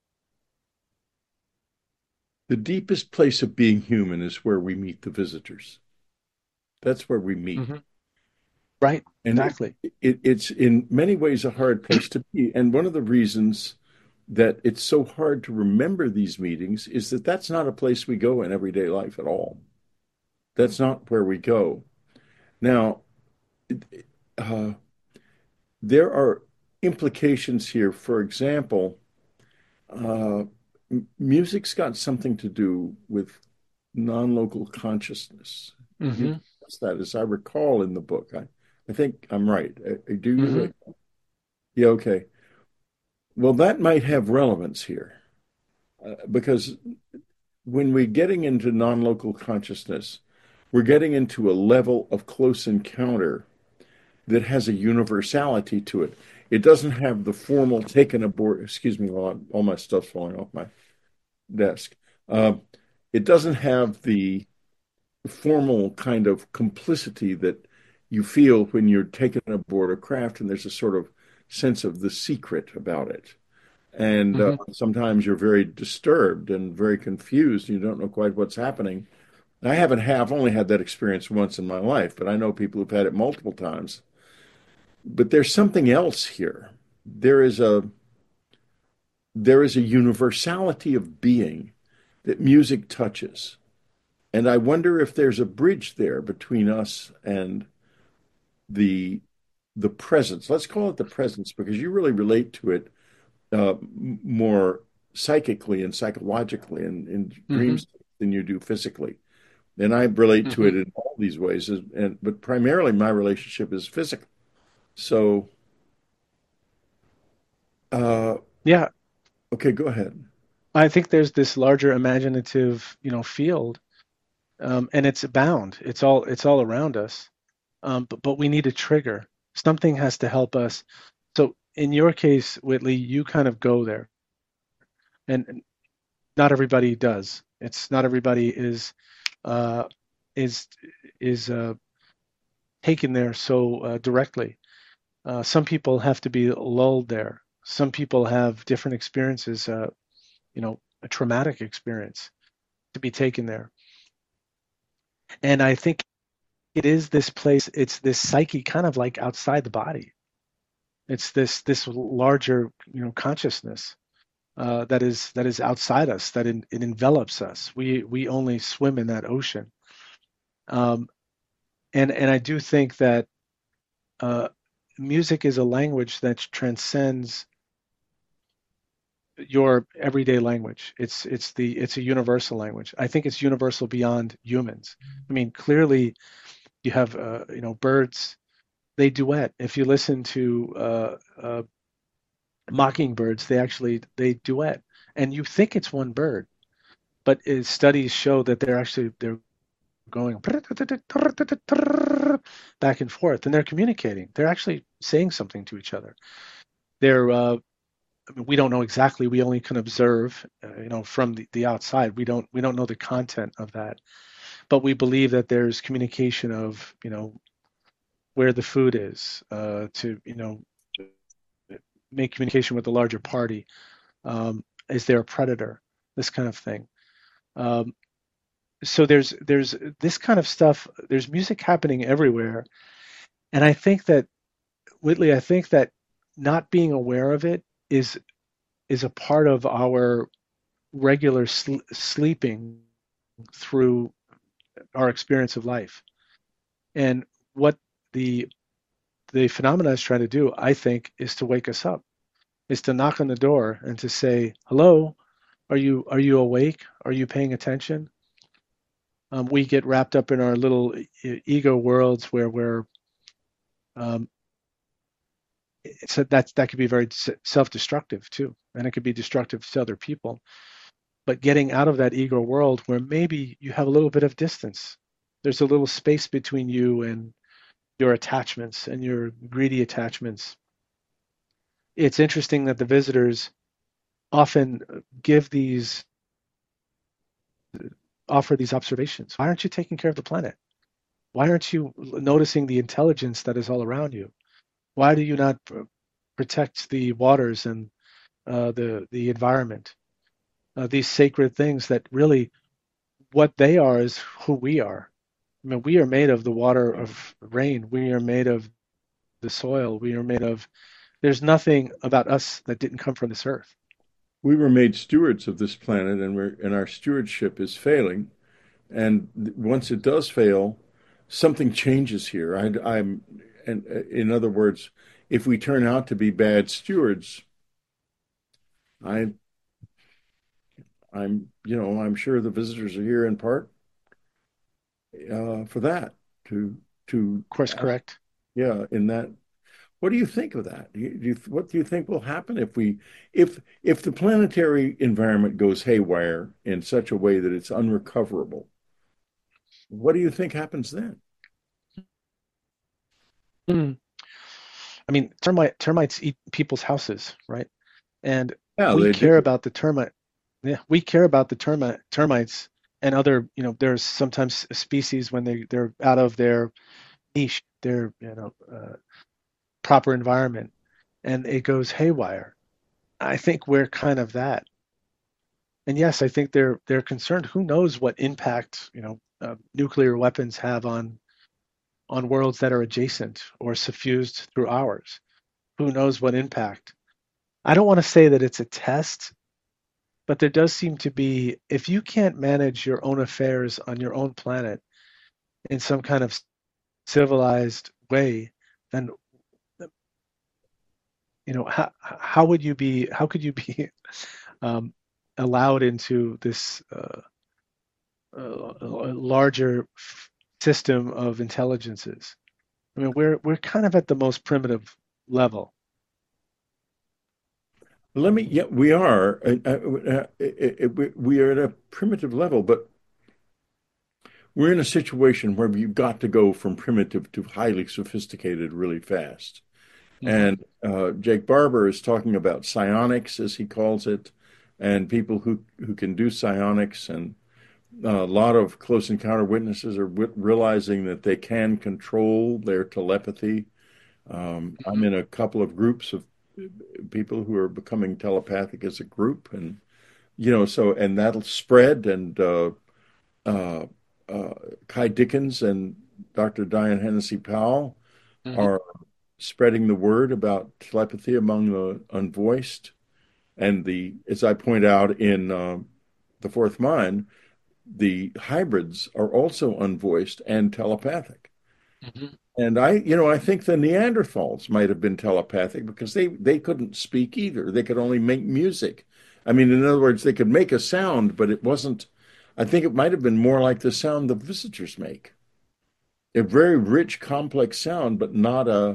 The deepest place of being human is where we meet the visitors. That's where we meet. Hmm. Right? And it, Exactly. it, it's in many ways a hard place to be. And one of the reasons that it's so hard to remember these meetings is that that's not a place we go in everyday life at all. That's not where we go. Now, uh, there are implications here. For example, uh, music's got something to do with non-local consciousness. you Mm-hmm. discuss that, as I recall in the book. I, I think I'm right. Uh, Do Mm-hmm. you? Yeah, okay. Well, that might have relevance here uh, because when we're getting into non-local consciousness, we're getting into a level of close encounter that has a universality to it. It doesn't have the formal taken aboard, excuse me, while all my stuff's falling off my desk. Uh, it doesn't have the formal kind of complicity that you feel when you're taken aboard a craft and there's a sort of sense of the secret about it. And uh, Mm-hmm. sometimes you're very disturbed and very confused. You don't know quite what's happening. I haven't have only had that experience once in my life, but I know people who've had it multiple times. But there's something else here. There is a there is a universality of being that music touches. And I wonder if there's a bridge there between us and the the presence. Let's call it the presence because you really relate to it uh, more psychically and psychologically and in Mm-hmm. dreams than you do physically. And I relate to Mm-hmm. it in all these ways. And but primarily my relationship is physical. So, uh, Yeah, okay, go ahead. I think there's this larger imaginative, you know, field, um, and it's abound. It's all it's all around us. Um, but but we need a trigger. Something has to help us. So in your case, Whitley, you kind of go there, and not everybody does. It's not everybody is uh, is is uh, taken there so uh, directly. Uh, some people have to be lulled there. Some people have different experiences. Uh, you know, a traumatic experience to be taken there. And I think it is this place. It's this psyche, kind of like outside the body. It's this this larger, you know, consciousness uh, that is that is outside us, that in, it envelops us. We we only swim in that ocean. Um, and and I do think that uh, music is a language that transcends your everyday language. It's it's the it's a universal language. I think it's universal beyond humans. I mean, clearly you have uh, you know, birds. They duet. If you listen to uh, uh, mockingbirds, they actually they duet, and you think it's one bird, but uh, studies show that they're actually they're going back and forth, and they're communicating. They're actually saying something to each other. They're uh, I mean, we don't know exactly. We only can observe, uh, you know, from the, the outside. We don't we don't know the content of that, but we believe that there's communication of, you know, where the food is, uh, to, you know, make communication with the larger party. Um, is there a predator? This kind of thing. Um, so there's there's this kind of stuff. There's music happening everywhere, and I think that, Whitley, I think that not being aware of it is is a part of our regular sl- sleeping through our experience of life. And what the the phenomena is trying to do, I think, is to wake us up, is to knock on the door and to say, "Hello, are you are you awake? Are you paying attention?" Um, we get wrapped up in our little e- ego worlds where we're um, so that's that could be very self-destructive too, and it could be destructive to other people. But getting out of that ego world where maybe you have a little bit of distance, there's a little space between you and your attachments and your greedy attachments. It's interesting that the visitors often give these offer these observations. Why aren't you taking care of the planet? Why aren't you noticing the intelligence that is all around you? Why do you not protect the waters and uh, the the environment? Uh, these sacred things that really, what they are is who we are. I mean, we are made of the water of rain. We are made of the soil. We are made of. There's nothing about us that didn't come from this earth. We were made stewards of this planet, and we're and our stewardship is failing. And once it does fail, something changes here. I, I'm, and uh, in other words, if we turn out to be bad stewards, I, I'm, you know, I'm sure the visitors are here in part uh, for that to to Course correct. yeah, in that. What do you think of that? Do you, do you, what do you think will happen if we if if the planetary environment goes haywire in such a way that it's unrecoverable? What do you think happens then? Mm. I mean, termite termites eat people's houses, right? And Yeah, we they do. care about the termite. Yeah, we care about the termite termites and other, you know, there's sometimes species when they they're out of their niche, their, you know, uh, proper environment, and it goes haywire. I think we're kind of that. And yes, I think they're they're concerned. Who knows what impact, you know, uh, nuclear weapons have on on worlds that are adjacent or suffused through ours? Who knows what impact? I don't want to say that it's a test, but there does seem to be, if you can't manage your own affairs on your own planet in some kind of civilized way, then, you know, how how would you be? How could you be um, allowed into this uh, uh, larger system of intelligences? I mean, we're we're kind of at the most primitive level. Let me, yeah, we are. Uh, uh, uh, uh, we we are at a primitive level, but we're in a situation where you've got to go from primitive to highly sophisticated really fast. Hmm. And uh, Jake Barber is talking about psionics, as he calls it, and people who, who can do psionics. And uh, a lot of close encounter witnesses are w realizing that they can control their telepathy. Um, I'm Hmm. in a couple of groups of people who are becoming telepathic as a group, and you know, so and that'll spread. And uh, uh, uh, Kai Dickens and Doctor Diane Hennessy Powell Hmm. are spreading the word about telepathy among the unvoiced. And the, as I point out in uh, The Fourth Mind, the hybrids are also unvoiced and telepathic. Hmm. And I, you know, I think the Neanderthals might have been telepathic because they they couldn't speak either. They could only make music. I mean, in other words, they could make a sound, but it wasn't. I think it might have been more like the sound the visitors make. A very rich, complex sound, but not a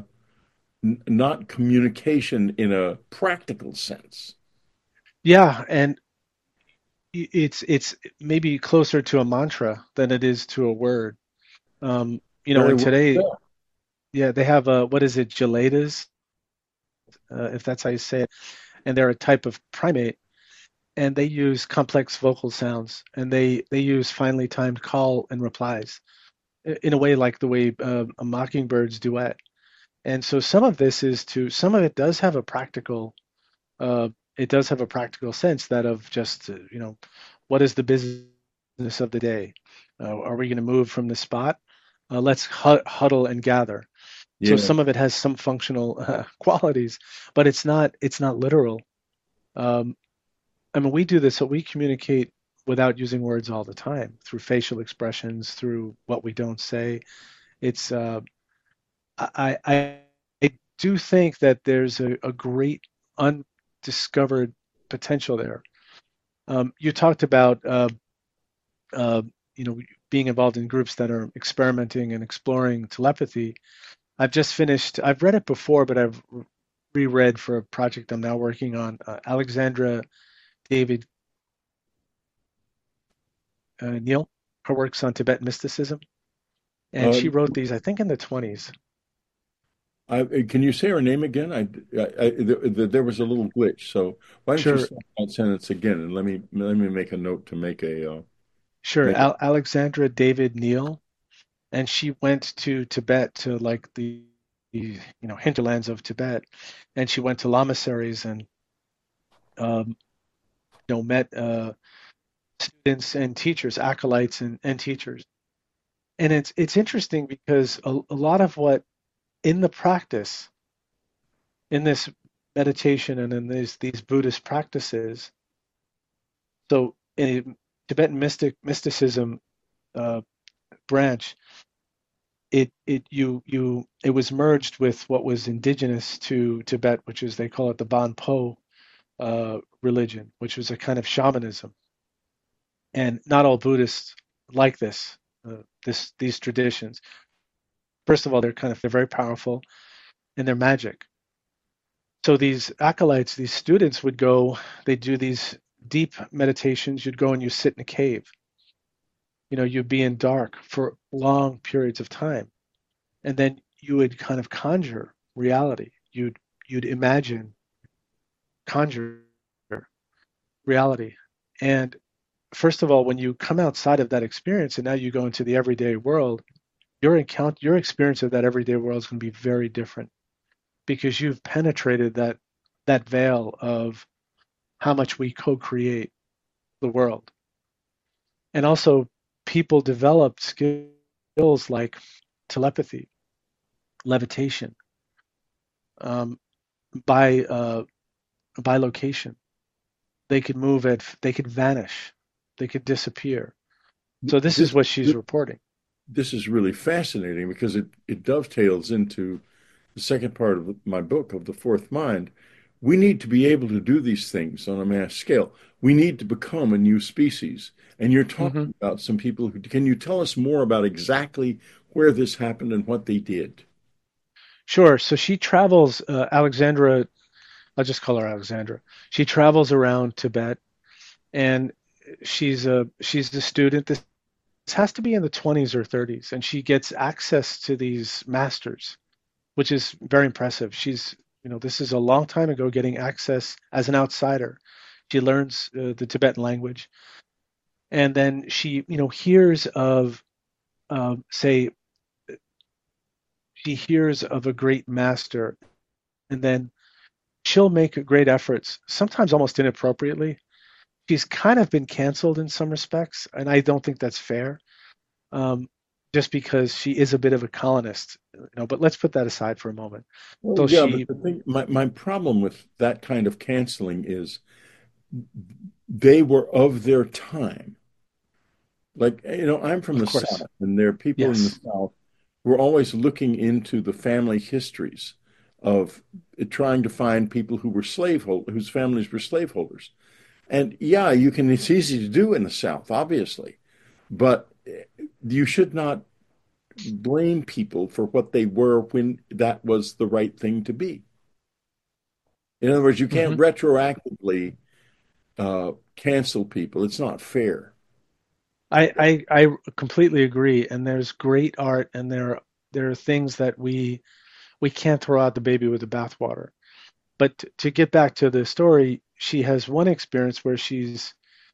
not communication in a practical sense. Yeah, and it's it's maybe closer to a mantra than it is to a word. Um, you know, Very and well today, said. yeah, they have a, what is it, geladas, uh, if that's how you say it, and they're a type of primate, and they use complex vocal sounds, and they they use finely timed call and replies in a way like the way uh, a mockingbird's duet. And so some of this is to some of it does have a practical uh, it does have a practical sense that of just uh, you know, what is the business of the day? Uh, are we going to move from the spot? Uh, let's hu- huddle and gather. So Yeah, some of it has some functional uh, qualities, but it's not it's not literal. Um, I mean, we do this, so we communicate without using words all the time through facial expressions, through what we don't say. It's uh, I, I I do think that there's a, a great undiscovered potential there. Um, you talked about uh, uh, you know, being involved in groups that are experimenting and exploring telepathy. I've just finished. I've read it before, but I've reread for a project I'm now working on. Uh, Alexandra David uh, Neal, her works on Tibetan mysticism, and uh, she wrote these, I think, in the twenties. I, can you say her name again? I, I, I the, the, there was a little glitch. So why don't you Sure, say that sentence again and let me let me make a note to make a uh, sure. make a. Al- Alexandra David Neal, and she went to Tibet, to like the, the you know, hinterlands of Tibet, and she went to lamaseries and um, you know, met uh, students and teachers, acolytes and, and teachers. And it's it's interesting because a, a lot of what in the practice, in this meditation and in these these Buddhist practices, so in Tibetan mystic mysticism uh, branch, it it you you it was merged with what was indigenous to Tibet, which is, they call it the Bon Po uh, religion, which was a kind of shamanism. And not all Buddhists like this. uh, this these traditions. First of all, they're kind of they're very powerful and they're magic. So these acolytes, these students would go, they do these deep meditations. You'd go and you sit in a cave. You know, you'd be in dark for long periods of time, and then you would kind of conjure reality. You'd you'd imagine, conjure reality. And first of all, when you come outside of that experience and now you go into the everyday world, your encounter, your experience of that everyday world is going to be very different because you've penetrated that that veil of how much we co-create the world. And also, people develop skills like telepathy, levitation, um, by uh, by location. They could move at, they could vanish, they could disappear. So this is This, what she's reporting. this is really fascinating because it, it dovetails into the second part of my book of the fourth mind. We need to be able to do these things on a mass scale. We need to become a new species. And you're Hmm. talking about some people who, can you tell us more about exactly where this happened and what they did? Sure. So she travels, uh, Alexandra, I'll just call her Alexandra. She travels around Tibet and she's a she's a student. This has to be in the twenties or thirties, and she gets access to these masters, which is very impressive. She's, you know, this is a long time ago getting access as an outsider. She learns uh, the Tibetan language, and then she, you know, hears of, um, say, she hears of a great master, and then she'll make great efforts, sometimes almost inappropriately. She's kind of been canceled in some respects, and I don't think that's fair. Um, just because she is a bit of a colonist, you know, but let's put that aside for a moment. Well, So yeah, but she, the thing, my, my problem with that kind of canceling is they were of their time. Like, you know, I'm from of the course, South, and there are people in the yes. South who are always looking into the family histories of trying to find people who were slavehold whose families were slaveholders. And yeah, you can, it's easy to do in the South, obviously, but you should not blame people for what they were when that was the right thing to be. In other words, you can't Hmm. retroactively uh, cancel people. It's not fair. I, I I completely agree. And there's great art, and there there are things that we we can't throw out the baby with the bathwater. But t- to get back to the story, she has one experience where she's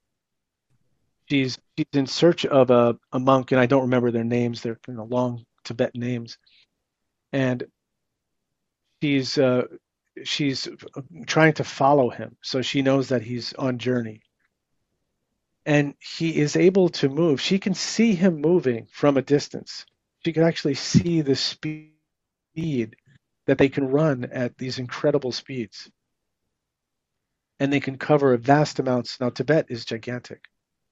she's she's in search of a, a monk, and I don't remember their names. They're, you know, long Tibetan names, and she's uh, she's trying to follow him, so she knows that he's on journey, and he is able to move. She can see him moving from a distance. She can actually see the speed that they can run at these incredible speeds, and they can cover vast amounts. Now, Tibet is gigantic,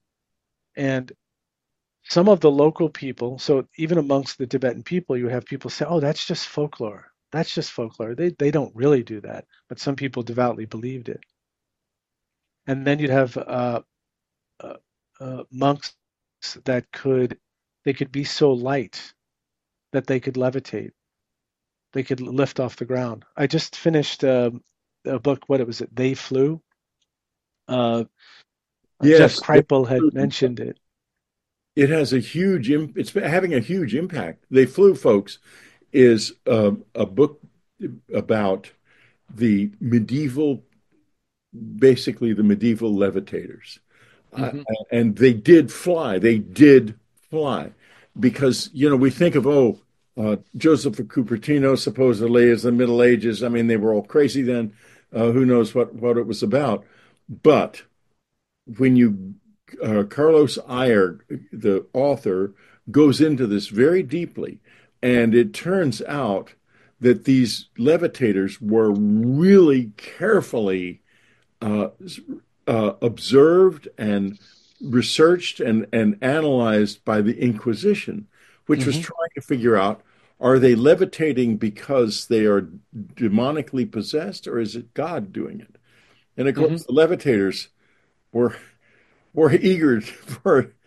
and some of the local people, so even amongst the Tibetan people, you have people say, "Oh, that's just folklore. That's just folklore." They they don't really do that, but some people devoutly believed it. And then you'd have uh, uh, uh, monks that could they could be so light that they could levitate. They could lift off the ground. I just finished um, a book. What it was it? They Flew. Uh, Jeff Yes, they, Kripal had mentioned it. it has a huge, it's having a huge impact. They Flew, folks, is uh, a book about the medieval, basically the medieval levitators. Uh, Hmm. and they did fly. They did fly because, you know, we think of, oh, uh, Joseph of Cupertino supposedly is the Middle Ages. I mean, they were all crazy then. Uh, who knows what, what it was about. But when you, uh, Carlos Ayer, the author, goes into this very deeply, and it turns out that these levitators were really carefully uh, uh, observed and researched and, and analyzed by the Inquisition, which was Hmm. trying to figure out, are they levitating because they are demonically possessed, or is it God doing it? And of Hmm. course, the levitators were were eager for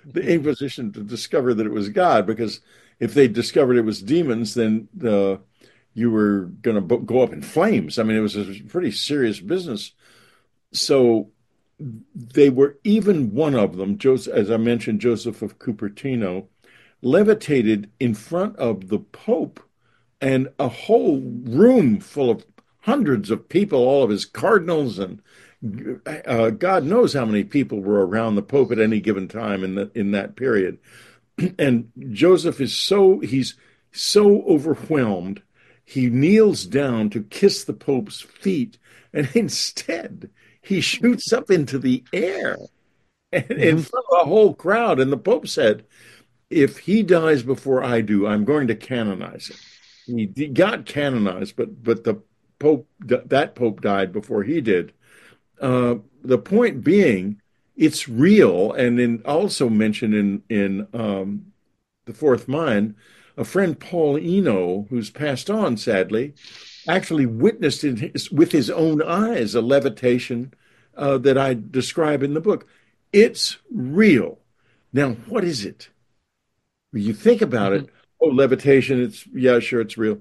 the Inquisition to discover that it was God, because if they discovered it was demons, then uh, you were going to go up in flames. I mean, it was a pretty serious business. So they were, even one of them, Joseph, as I mentioned, Joseph of Cupertino, levitated in front of the Pope and a whole room full of hundreds of people, all of his cardinals, and uh, God knows how many people were around the Pope at any given time in the, in that period. And Joseph is so he's so overwhelmed, he kneels down to kiss the Pope's feet, and instead he shoots up into the air in Hmm. front of the whole crowd. And the Pope said, if he dies before I do, I'm going to canonize him. He got canonized, but but the Pope, that Pope died before he did. Uh, the point being, it's real, and in also mentioned in in um, the Fourth Mind, a friend Paul Eno, who's passed on sadly, actually witnessed in his, with his own eyes a levitation uh, that I describe in the book. It's real. Now, what is it? When you think about Hmm. it, oh, levitation, it's, yeah, sure, it's real,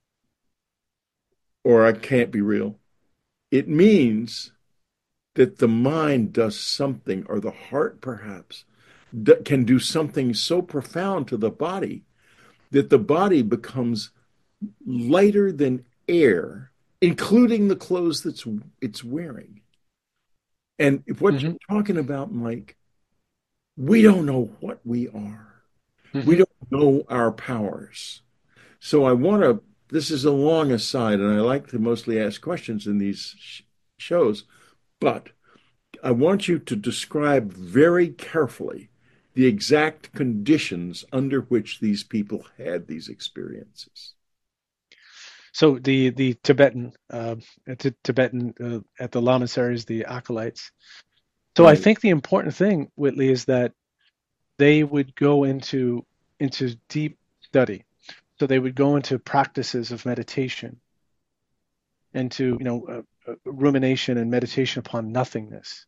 or it can't be real. It means that the mind does something, or the heart perhaps, that can do something so profound to the body that the body becomes lighter than air, including the clothes that's it's wearing. And what Hmm. you're talking about, Mike, we don't know what we are. We Hmm. don't know our powers. So I want to, this is a long aside, and I like to mostly ask questions in these sh- shows, but I want you to describe very carefully the exact conditions under which these people had these experiences. So the the Tibetan uh, t- Tibetan uh, at the lamaseries, the acolytes. So I Right. think the important thing, Whitley, is that they would go into into deep study. So they would go into practices of meditation, into you know uh, uh, rumination and meditation upon nothingness.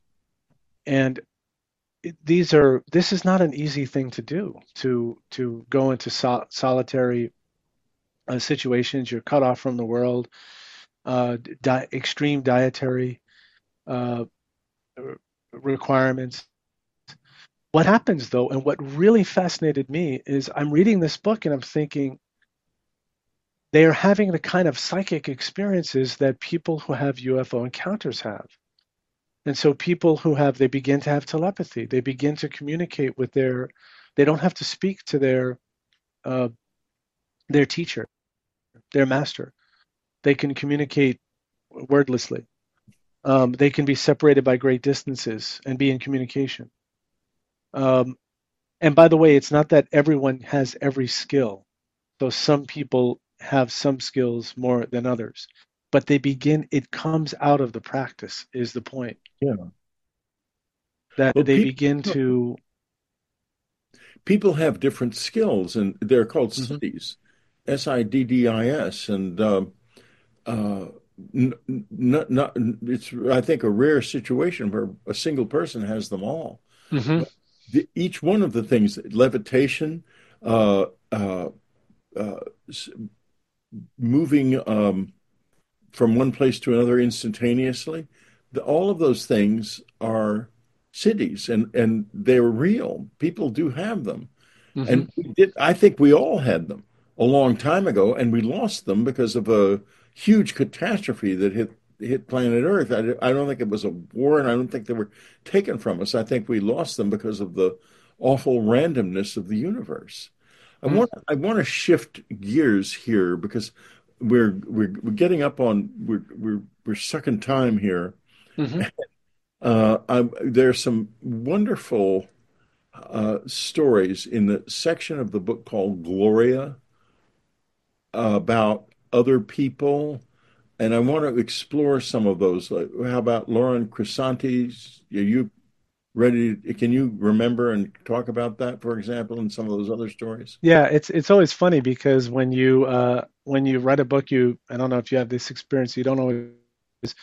And it, these are this is not an easy thing to do. To to go into sol- solitary uh, situations. You're cut off from the world. Uh, di- extreme dietary uh, requirements. What happens though, and what really fascinated me is I'm reading this book and I'm thinking they are having the kind of psychic experiences that people who have U F O encounters have. And so people who have, they begin to have telepathy. They begin to communicate with their, they don't have to speak to their, uh, their teacher, their master. They can communicate wordlessly. Um, they can be separated by great distances and be in communication. Um, and by the way, it's not that everyone has every skill. So some people have some skills more than others, but they begin, it comes out of the practice, is the point. Yeah. That Well, they people begin to, people have different skills, and they're called mhm, siddhis, S I D D I S, and um, uh, n- n- not, not, it's I think a rare situation where a single person has them all. mhm, But the, each one of the things, levitation, uh, uh, uh, moving um, from one place to another instantaneously, the, all of those things are cities, and and they're real. People do have them. mhm, And we did, I think we all had them a long time ago, and we lost them because of a huge catastrophe that hit hit planet Earth. I, I don't think it was a war, and I don't think they were taken from us. I think we lost them because of the awful randomness of the universe. I mhm, want I want to shift gears here because we're we're we're getting up on we're we're we're sucking time here. mhm. Uh, I, there's some wonderful uh, stories in the section of the book called Gloria uh, about other people. And I want to explore some of those. Like, how about Lauren Crisantes? Are you ready? Can you remember and talk about that, for example, and some of those other stories? Yeah, it's it's always funny because when you uh, when you write a book, you I don't know if you have this experience, you don't always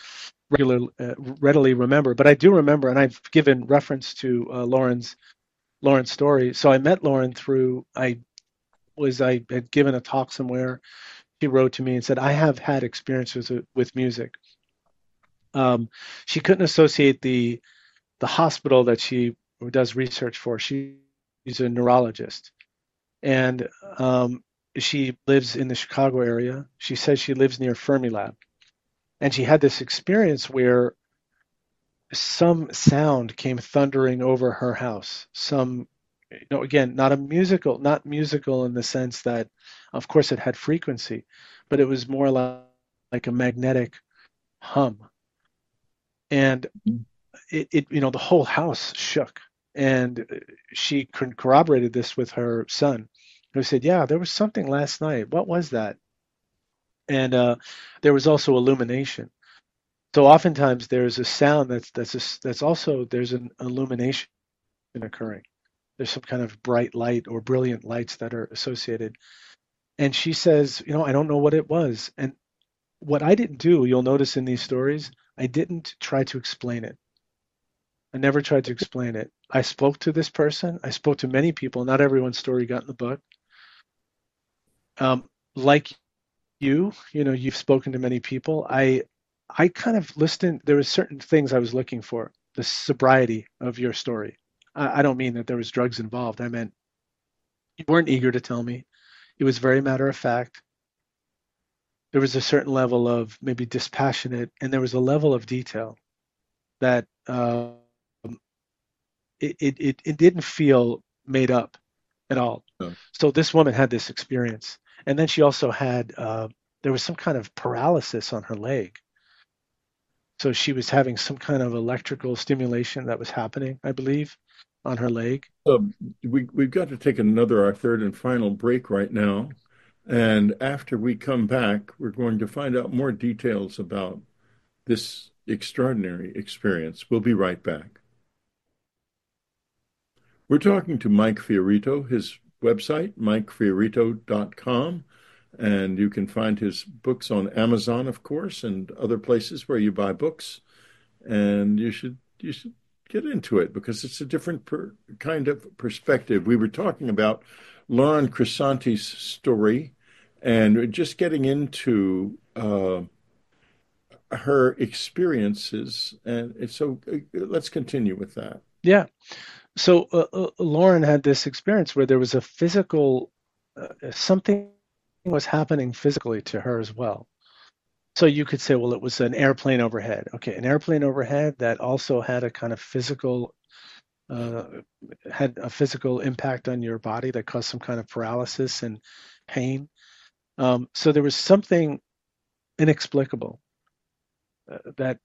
regular uh, readily remember, but I do remember, and I've given reference to uh, Lauren's Lauren's story. So I met Lauren through I was I had given a talk somewhere. She wrote to me and said I have had experiences with, with music. Um, she couldn't associate the the hospital that she does research for. She, she's a neurologist, and um, she lives in the Chicago area. She says she lives near Fermilab, and she had this experience where some sound came thundering over her house. Some, you know, again, not a musical, not musical in the sense that, of course, it had frequency, but it was more like, like a magnetic hum. And it, it, you know, the whole house shook. And she corroborated this with her son, who said, "Yeah, there was something last night. What was that?" And uh, there was also illumination. So oftentimes there's a sound that's that's a, that's also there's an illumination occurring. There's some kind of bright light or brilliant lights that are associated. And she says, you know, I don't know what it was. And what I didn't do, you'll notice in these stories, I didn't try to explain it. I never tried to explain it. I spoke to this person. I spoke to many people. Not everyone's story got in the book. Um, like you, you know, you've spoken to many people. I, I kind of listened. There were certain things I was looking for. The sobriety of your story. I, I don't mean that there was drugs involved. I meant you weren't eager to tell me. It was very matter of fact. There was a certain level of maybe dispassionate, and there was a level of detail that uh, it, it, it, it didn't feel made up at all. No. So this woman had this experience. And then she also had, uh, there was some kind of paralysis on her leg. So she was having some kind of electrical stimulation that was happening, I believe, on her leg. Um, we we've got to take another, our third and final break right now. And after we come back, we're going to find out more details about this extraordinary experience. We'll be right back. We're talking to Mike Fiorito, his website, mike fiorito dot com. And you can find his books on Amazon, of course, and other places where you buy books. And you should you should get into it because it's a different per, kind of perspective. We were talking about Lauren Crisanti's story and just getting into uh, her experiences. And so uh, let's continue with that. Yeah. So uh, uh, Lauren had this experience where there was a physical, uh, something was happening physically to her as well. So you could say, well, it was an airplane overhead. Okay, an airplane overhead that also had a kind of physical, uh, had a physical impact on your body that caused some kind of paralysis and pain. Um, so there was something inexplicable uh, that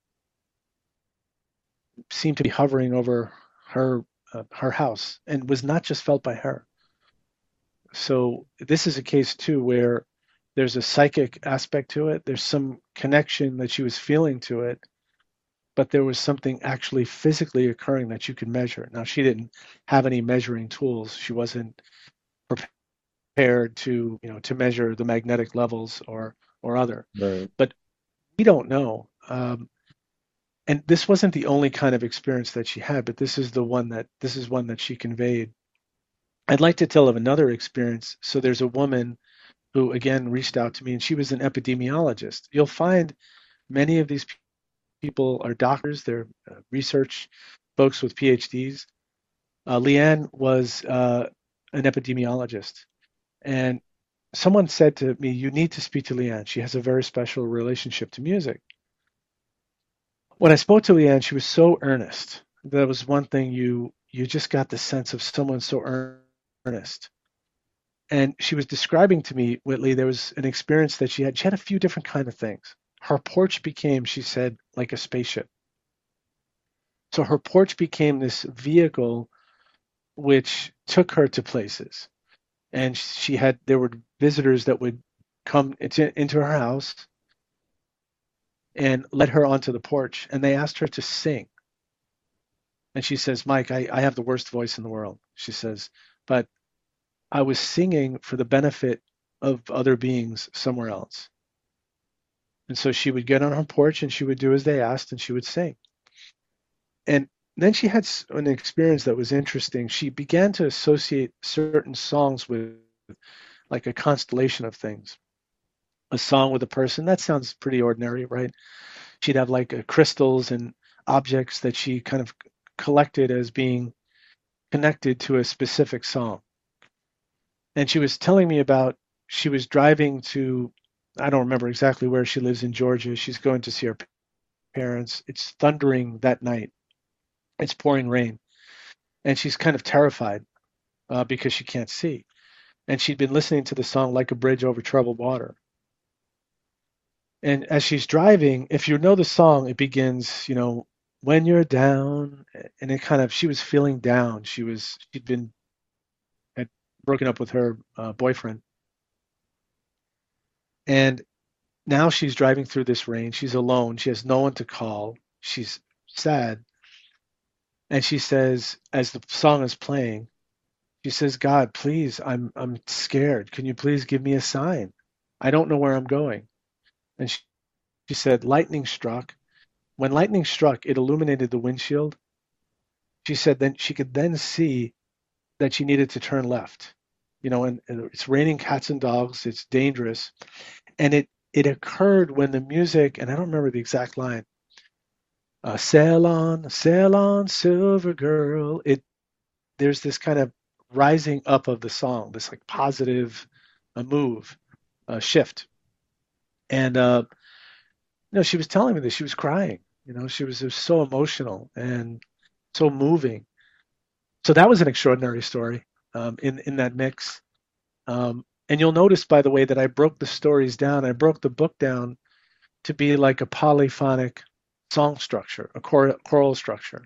seemed to be hovering over her uh, her house and was not just felt by her. So this is a case too where there's a psychic aspect to it. There's some connection that she was feeling to it, but there was something actually physically occurring that you could measure. Now she didn't have any measuring tools. She wasn't prepared to, you know, to measure the magnetic levels or or other. Right. But we don't know. Um, and this wasn't the only kind of experience that she had, but this is the one that this is one that she conveyed. I'd like to tell of another experience. So there's a woman who again reached out to me, and she was an epidemiologist. You'll find many of these people are doctors, they're uh, research folks with PhDs. Uh, Leanne was uh, an epidemiologist, and someone said to me, "You need to speak to Leanne. She has a very special relationship to music." When I spoke to Leanne, she was so earnest. That was one thing you you just got the sense of someone so earnest. And she was describing to me, Whitley, there was an experience that she had. She had a few different kind of things. Her porch became, she said, like a spaceship. So her porch became this vehicle which took her to places. And she had, there were visitors that would come into, into her house and let her onto the porch. And they asked her to sing. And she says, Mike, I, I have the worst voice in the world. She says, but I was singing for the benefit of other beings somewhere else. And so she would get on her porch and she would do as they asked and she would sing. And Then she had an experience that was interesting. She began to associate certain songs with like a constellation of things. A song with a person, that sounds pretty ordinary, right? She'd have like uh, crystals and objects that she kind of collected as being connected to a specific song. And she was telling me about she was driving to, I don't remember exactly where she lives in Georgia. She's going to see her parents. It's thundering that night. It's pouring rain. And she's kind of terrified uh, because she can't see. And she'd been listening to the song Like a Bridge Over Troubled Water. And as she's driving, if you know the song, it begins, you know, when you're down, and it kind of, she was feeling down. She was, she'd been, had broken up with her uh, boyfriend. And now she's driving through this rain. She's alone. She has no one to call. She's sad. And she says, as the song is playing, she says, God, please, I'm I'm scared. Can you please give me a sign? I don't know where I'm going. And she, she said, lightning struck. When lightning struck, it illuminated the windshield. She said then she could then see that she needed to turn left. You know, and, and it's raining cats and dogs. It's dangerous. And it it occurred when the music, and I don't remember the exact line, uh, sail on, sail on, silver girl. It there's this kind of rising up of the song, this like positive uh, move, uh, shift. And uh, you know, she was telling me this. She was crying. You know, she was, it was so emotional and so moving. So that was an extraordinary story um, in in that mix. Um, and you'll notice, by the way, that I broke the stories down. I broke the book down to be like a polyphonic song structure, a chor- choral structure.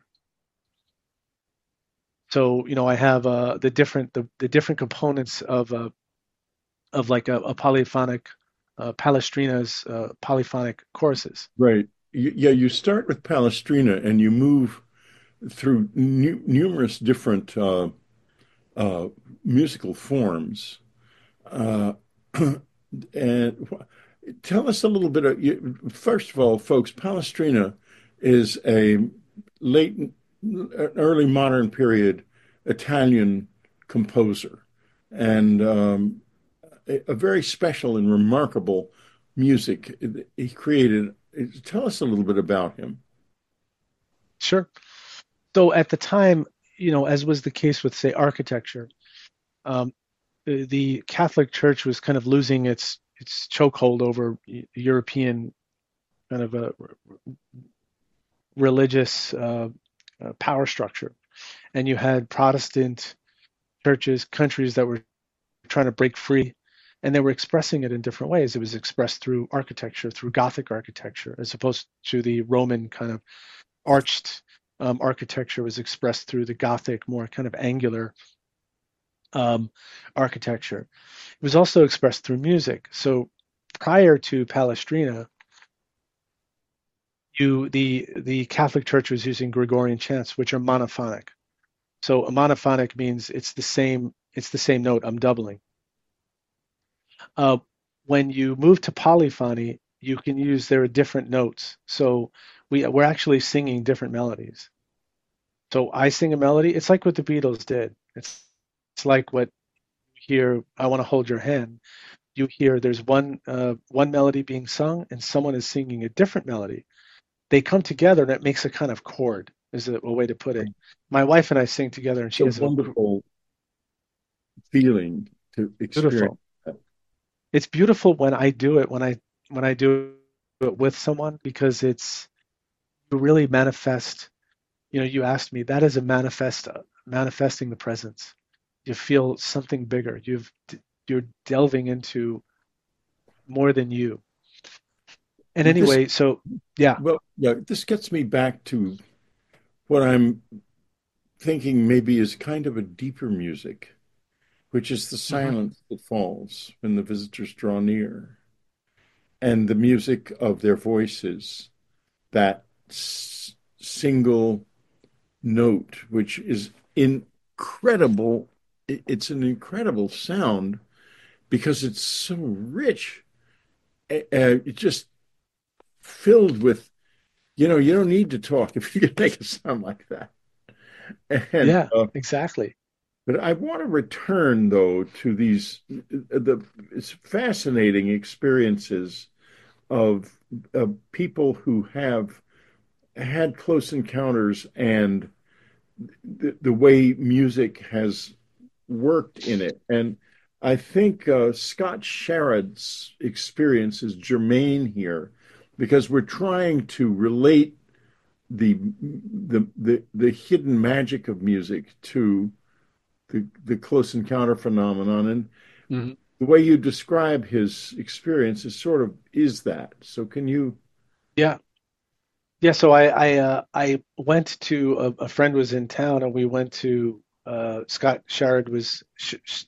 So, you know, I have uh, the different the, the different components of uh, of like a, a polyphonic uh, Palestrina's uh, polyphonic choruses. Right. Y- Yeah, you start with Palestrina and you move through nu numerous different uh, uh, musical forms. Uh, and wh- Tell us a little bit of, you, first of all, folks, Palestrina is a late, early modern period Italian composer and um, a, a very special and remarkable music he created. Tell us a little bit about him. Sure. So at the time, you know, as was the case with, say, architecture, um, the, the Catholic Church was kind of losing its its chokehold over European kind of a religious uh, uh, power structure, and you had Protestant churches, countries that were trying to break free, and they were expressing it in different ways. It was expressed through architecture, through Gothic architecture, as opposed to the Roman kind of arched um, architecture was expressed through the Gothic, more kind of angular um, architecture. It was also expressed through music. So prior to Palestrina, you the the Catholic Church was using Gregorian chants, which are monophonic. So a monophonic means it's the same it's the same note. I'm doubling. Uh, when you move to polyphony, you can use there are different notes. So we we're actually singing different melodies. So I sing a melody. It's like what the Beatles did. It's it's like what you hear. I want to hold your hand. You hear there's one uh, one melody being sung, and someone is singing a different melody. They come together, and it makes a kind of chord. Is a, a way to put it. My wife and I sing together, and It's she a has a wonderful feeling to experience beautiful. that. It's beautiful when I do it when I when I do it with someone because it's you really manifest. You know, you asked me that is a manifest manifesting the presence. You feel something bigger. You've you're delving into more than you. And This, anyway, so yeah. well, yeah, this gets me back to what I'm thinking maybe is kind of a deeper music, which is the Hmm. silence that falls when the visitors draw near, and the music of their voices, that s single note, which is incredible. It's an incredible sound because it's so rich, uh, it's just filled with, you know, you don't need to talk if you can make a sound like that. And Yeah, uh, exactly. but I want to return though to these the it's fascinating experiences of, of people who have had close encounters and the, the way music has worked in it. And I think uh, Scott Sharad's experience is germane here because we're trying to relate the the the, the hidden magic of music to the, the close encounter phenomenon. And Hmm. the way you describe his experience is sort of is that. So can you? Yeah. Yeah, so I I uh, I went to a, a friend was in town, and we went to uh, Scott Sherrod was Sh Sh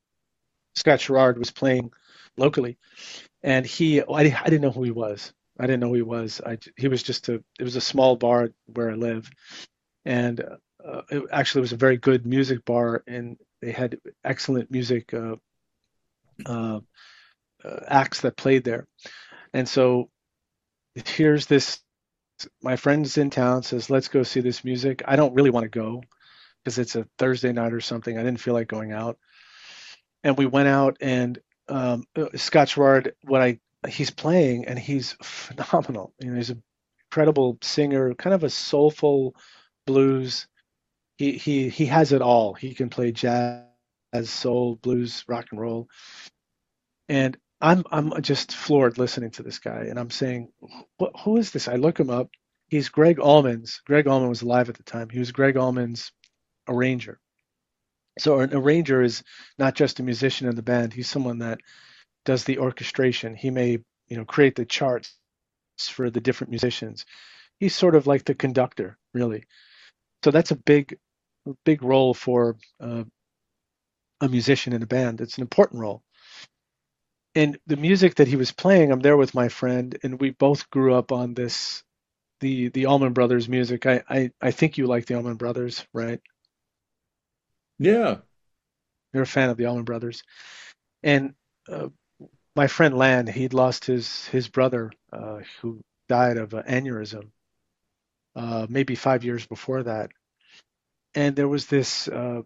Scott Sherrard was playing locally, and he I, I didn't know who he was. I didn't know who he was. I he was just a it was a small bar where I live, and uh, it actually was a very good music bar, and they had excellent music uh, uh, uh, acts that played there. And so here's this my friend's in town says let's go see this music. I don't really want to go because it's a Thursday night or something. I didn't feel like going out, and we went out and um, uh, Scott Gerard, what I he's playing and he's phenomenal. You know, he's an incredible singer, kind of a soulful blues. He he he has it all. He can play jazz, soul, blues, rock and roll, and I'm I'm just floored listening to this guy, and I'm saying, what, who is this? I look him up. He's Greg Allman's. Greg Allman was alive at the time. He was Greg Allman's arranger. So an arranger is not just a musician in the band. He's someone that does the orchestration. He may, you know, create the charts for the different musicians. He's sort of like the conductor, really. So that's a big, big role for uh, a musician in a band. It's an important role. And the music that he was playing, I'm there with my friend, and we both grew up on this, the the Allman Brothers music. I I, I think you like the Allman Brothers, right? Yeah. You're a fan of the Allman Brothers. And uh, my friend Lan, he'd lost his his brother uh, who died of an aneurysm uh, maybe five years before that. And there was this uh,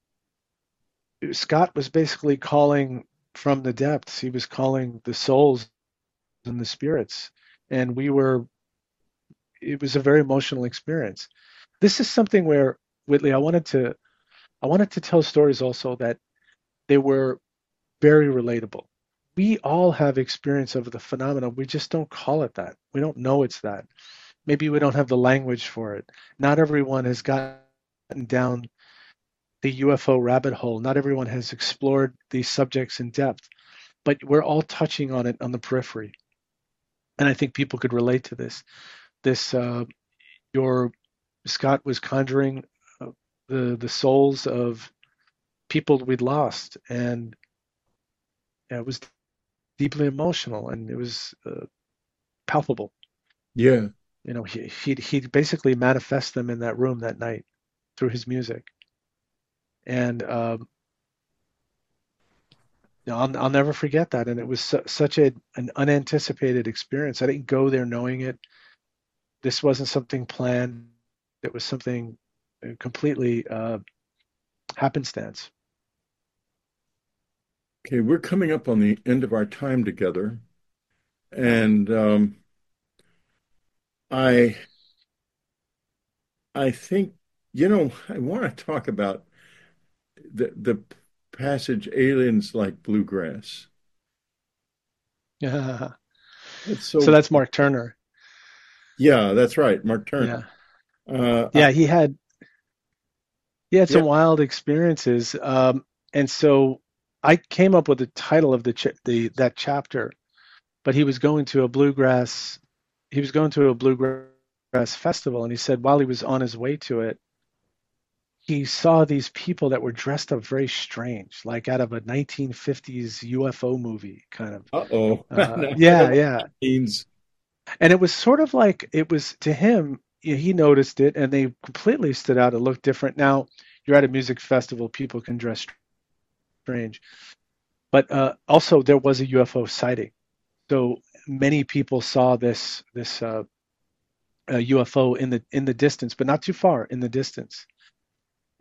Scott was basically calling from the depths. He was calling the souls and the spirits, and we were. It was a very emotional experience. This is something where Whitley, I wanted to I wanted to tell stories also that they were very relatable. We all have experience of the phenomena. We just don't call it that. We don't know it's that. Maybe we don't have the language for it. Not everyone has gotten down the U F O rabbit hole. Not everyone has explored these subjects in depth, but we're all touching on it on the periphery. And I think people could relate to this. This, uh, your Scott was conjuring uh, the the souls of people we'd lost, and yeah, it was deeply emotional, and it was uh, palpable. Yeah. You know, he he he basically manifest them in that room that night through his music, and um, you know, I'll I'll never forget that. And it was su such a an unanticipated experience. I didn't go there knowing it. This wasn't something planned. It was something uh, completely uh, happenstance. Okay, we're coming up on the end of our time together, and um, I I think you know I want to talk about the the passage "Aliens Like Bluegrass." It's So so that's Mark Turner. yeah, that's right, Mark Turner. Yeah, Uh, I, yeah. He had he had yeah, some wild experiences, um, and so I came up with the title of the ch the that chapter. But he was going to a bluegrass he was going to a bluegrass festival, and he said while he was on his way to it, he saw these people that were dressed up very strange, like out of a nineteen fifties U F O movie, kind of. uh-oh. Uh, Now I know yeah, what yeah. that means. And it was sort of like it was to him, he noticed it, and they completely stood out. It looked different. Now, you're at a music festival, people can dress strange. But uh, also, there was a U F O sighting. So many people saw this this uh, uh, U F O in the in the distance, but not too far in the distance.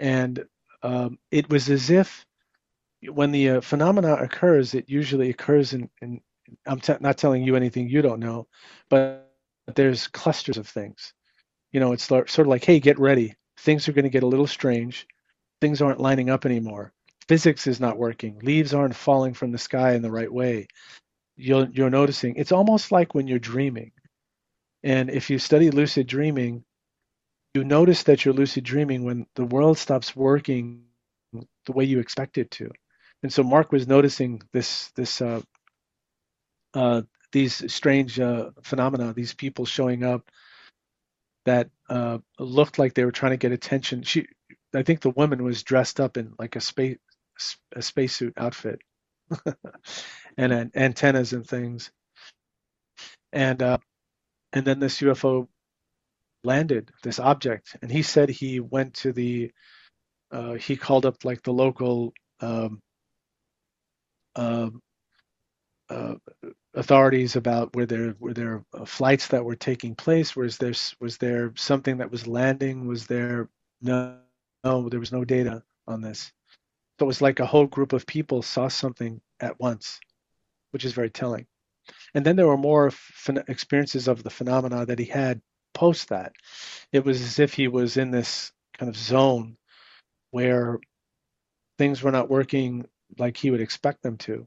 And um, it was as if when the uh, phenomena occurs, it usually occurs in, in I'm t- not telling you anything you don't know, but there's clusters of things. You know, it's sort of like, hey, get ready. Things are going to get a little strange. Things aren't lining up anymore. Physics is not working. Leaves aren't falling from the sky in the right way. You're, you're noticing. It's almost like when you're dreaming. And if you study lucid dreaming, you notice that you're lucid dreaming when the world stops working the way you expect it to. And so Mark was noticing this this uh, uh, these strange uh, phenomena, these people showing up that uh, looked like they were trying to get attention. She, I think the woman was dressed up in like a space a spacesuit outfit and an antennas and things. And uh, and then this U F O landed, this object, and he said he went to the uh, he called up like the local um, uh, uh, authorities about were there were there uh, flights that were taking place? Was there was there something that was landing? Was there no no there was no data on this. So it was like a whole group of people saw something at once, which is very telling. And then there were more ph- experiences of the phenomena that he had post that. It was as if he was in this kind of zone where things were not working like he would expect them to.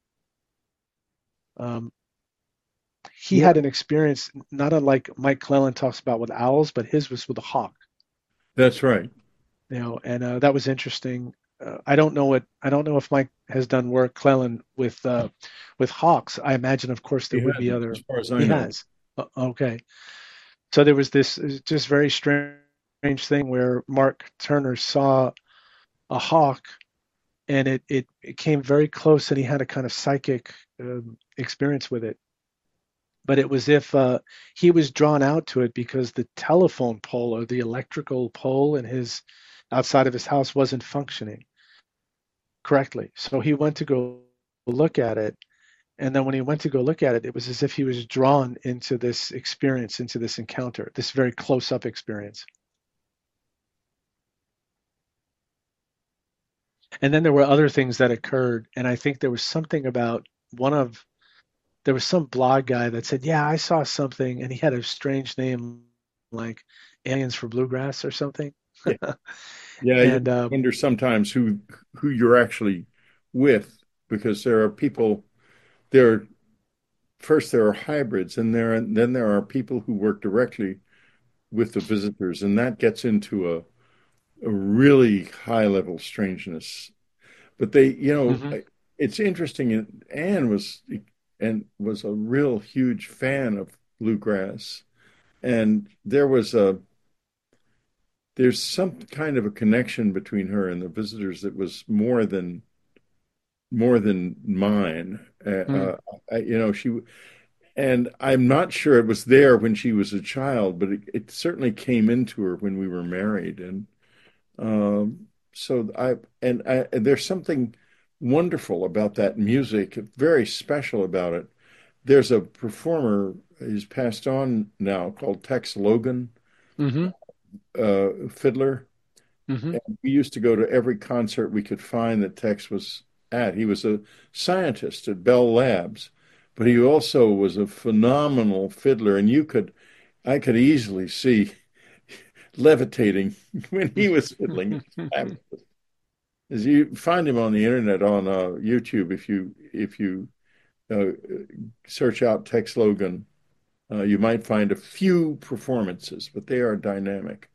Um, he Well, had an experience not unlike Mike Clellan talks about with owls, but his was with a hawk. that's right. You know, and uh, that was interesting. Uh, I don't know what I don't know if Mike has done work Clellan with uh, with hawks. I imagine, of course, there He would be hasn't, as other. far as I He know. has. Uh, okay, so there was this uh, just very strange thing where Mark Turner saw a hawk, and it it, it came very close, and he had a kind of psychic um, experience with it. But it was if uh, he was drawn out to it because the telephone pole or the electrical pole in his outside of his house wasn't functioning correctly. So he went to go look at it. And then when he went to go look at it, it was as if he was drawn into this experience, into this encounter, this very close up experience. And then there were other things that occurred. And I think there was something about one of, there was some blog guy that said, yeah, I saw something. And he had a strange name like Aliens for Bluegrass or something. Yeah, yeah. You And um, wonder sometimes who who you're actually with, because there are people. There first there are hybrids, and there then there are people who work directly with the visitors, and that gets into a a really high level strangeness. But they, you know, mhm, it's interesting. and Anne was and was a real huge fan of bluegrass, and there was a there's some kind of a connection between her and the visitors that was more than more than mine. Uh, mm, uh, I, you know, she and I'm not sure it was there when she was a child, but it, it certainly came into her when we were married, and um, so I and, I and there's something wonderful about that music, very special about it. There's a performer who's passed on now called Tex Logan, mhm, uh, fiddler. mhm, And we used to go to every concert we could find that Tex was at. He was a scientist at Bell Labs, but he also was a phenomenal fiddler. And you could, I could easily see levitating when he was fiddling. It's fabulous. As you find him on the internet on uh, YouTube, if you if you uh, search out Tex Logan, uh, you might find a few performances, but they are dynamic.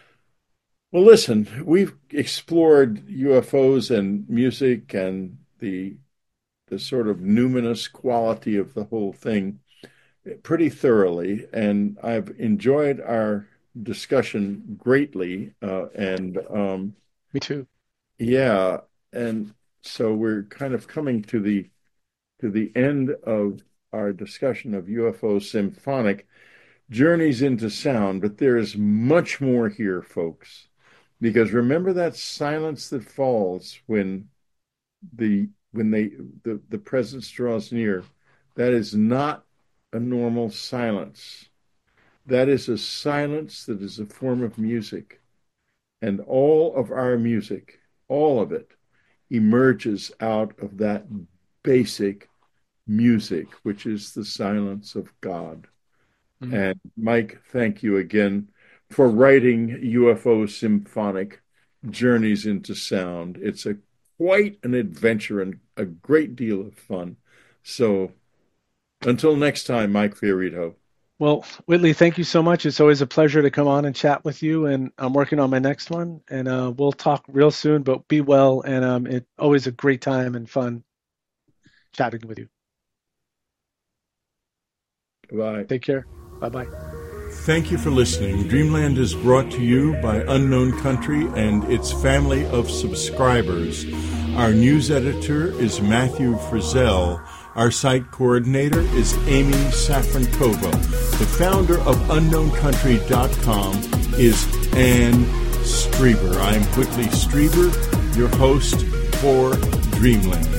Well, listen, we've explored U F Os and music and the the sort of numinous quality of the whole thing pretty thoroughly, and I've enjoyed our discussion greatly. Uh, and um, me too. yeah, and so we're kind of coming to the to the end of our discussion of U F O symphonic journeys into sound, but there is much more here, folks. Because remember that silence that falls when the when they the, the presence draws near. That is not a normal silence. That is a silence that is a form of music. And all of our music, all of it, emerges out of that basic music, which is the silence of God. Mm-hmm. And Mike, thank you again for writing U F O Symphonic Journeys into Sound. It's a quite an adventure and a great deal of fun. So until next time, Mike Fiorito. Well, Whitley, thank you so much. It's always a pleasure to come on and chat with you. And I'm working on my next one. And uh, we'll talk real soon, but be well. And um, it's always a great time and fun chatting with you. Bye. Take care. Bye-bye. Thank you for listening. Dreamland is brought to you by Unknown Country and its family of subscribers. Our news editor is Matthew Frizzell. Our site coordinator is Amy Safrankova. The founder of unknown country dot com is Ann Strieber. I'm Whitley Strieber, your host for Dreamland.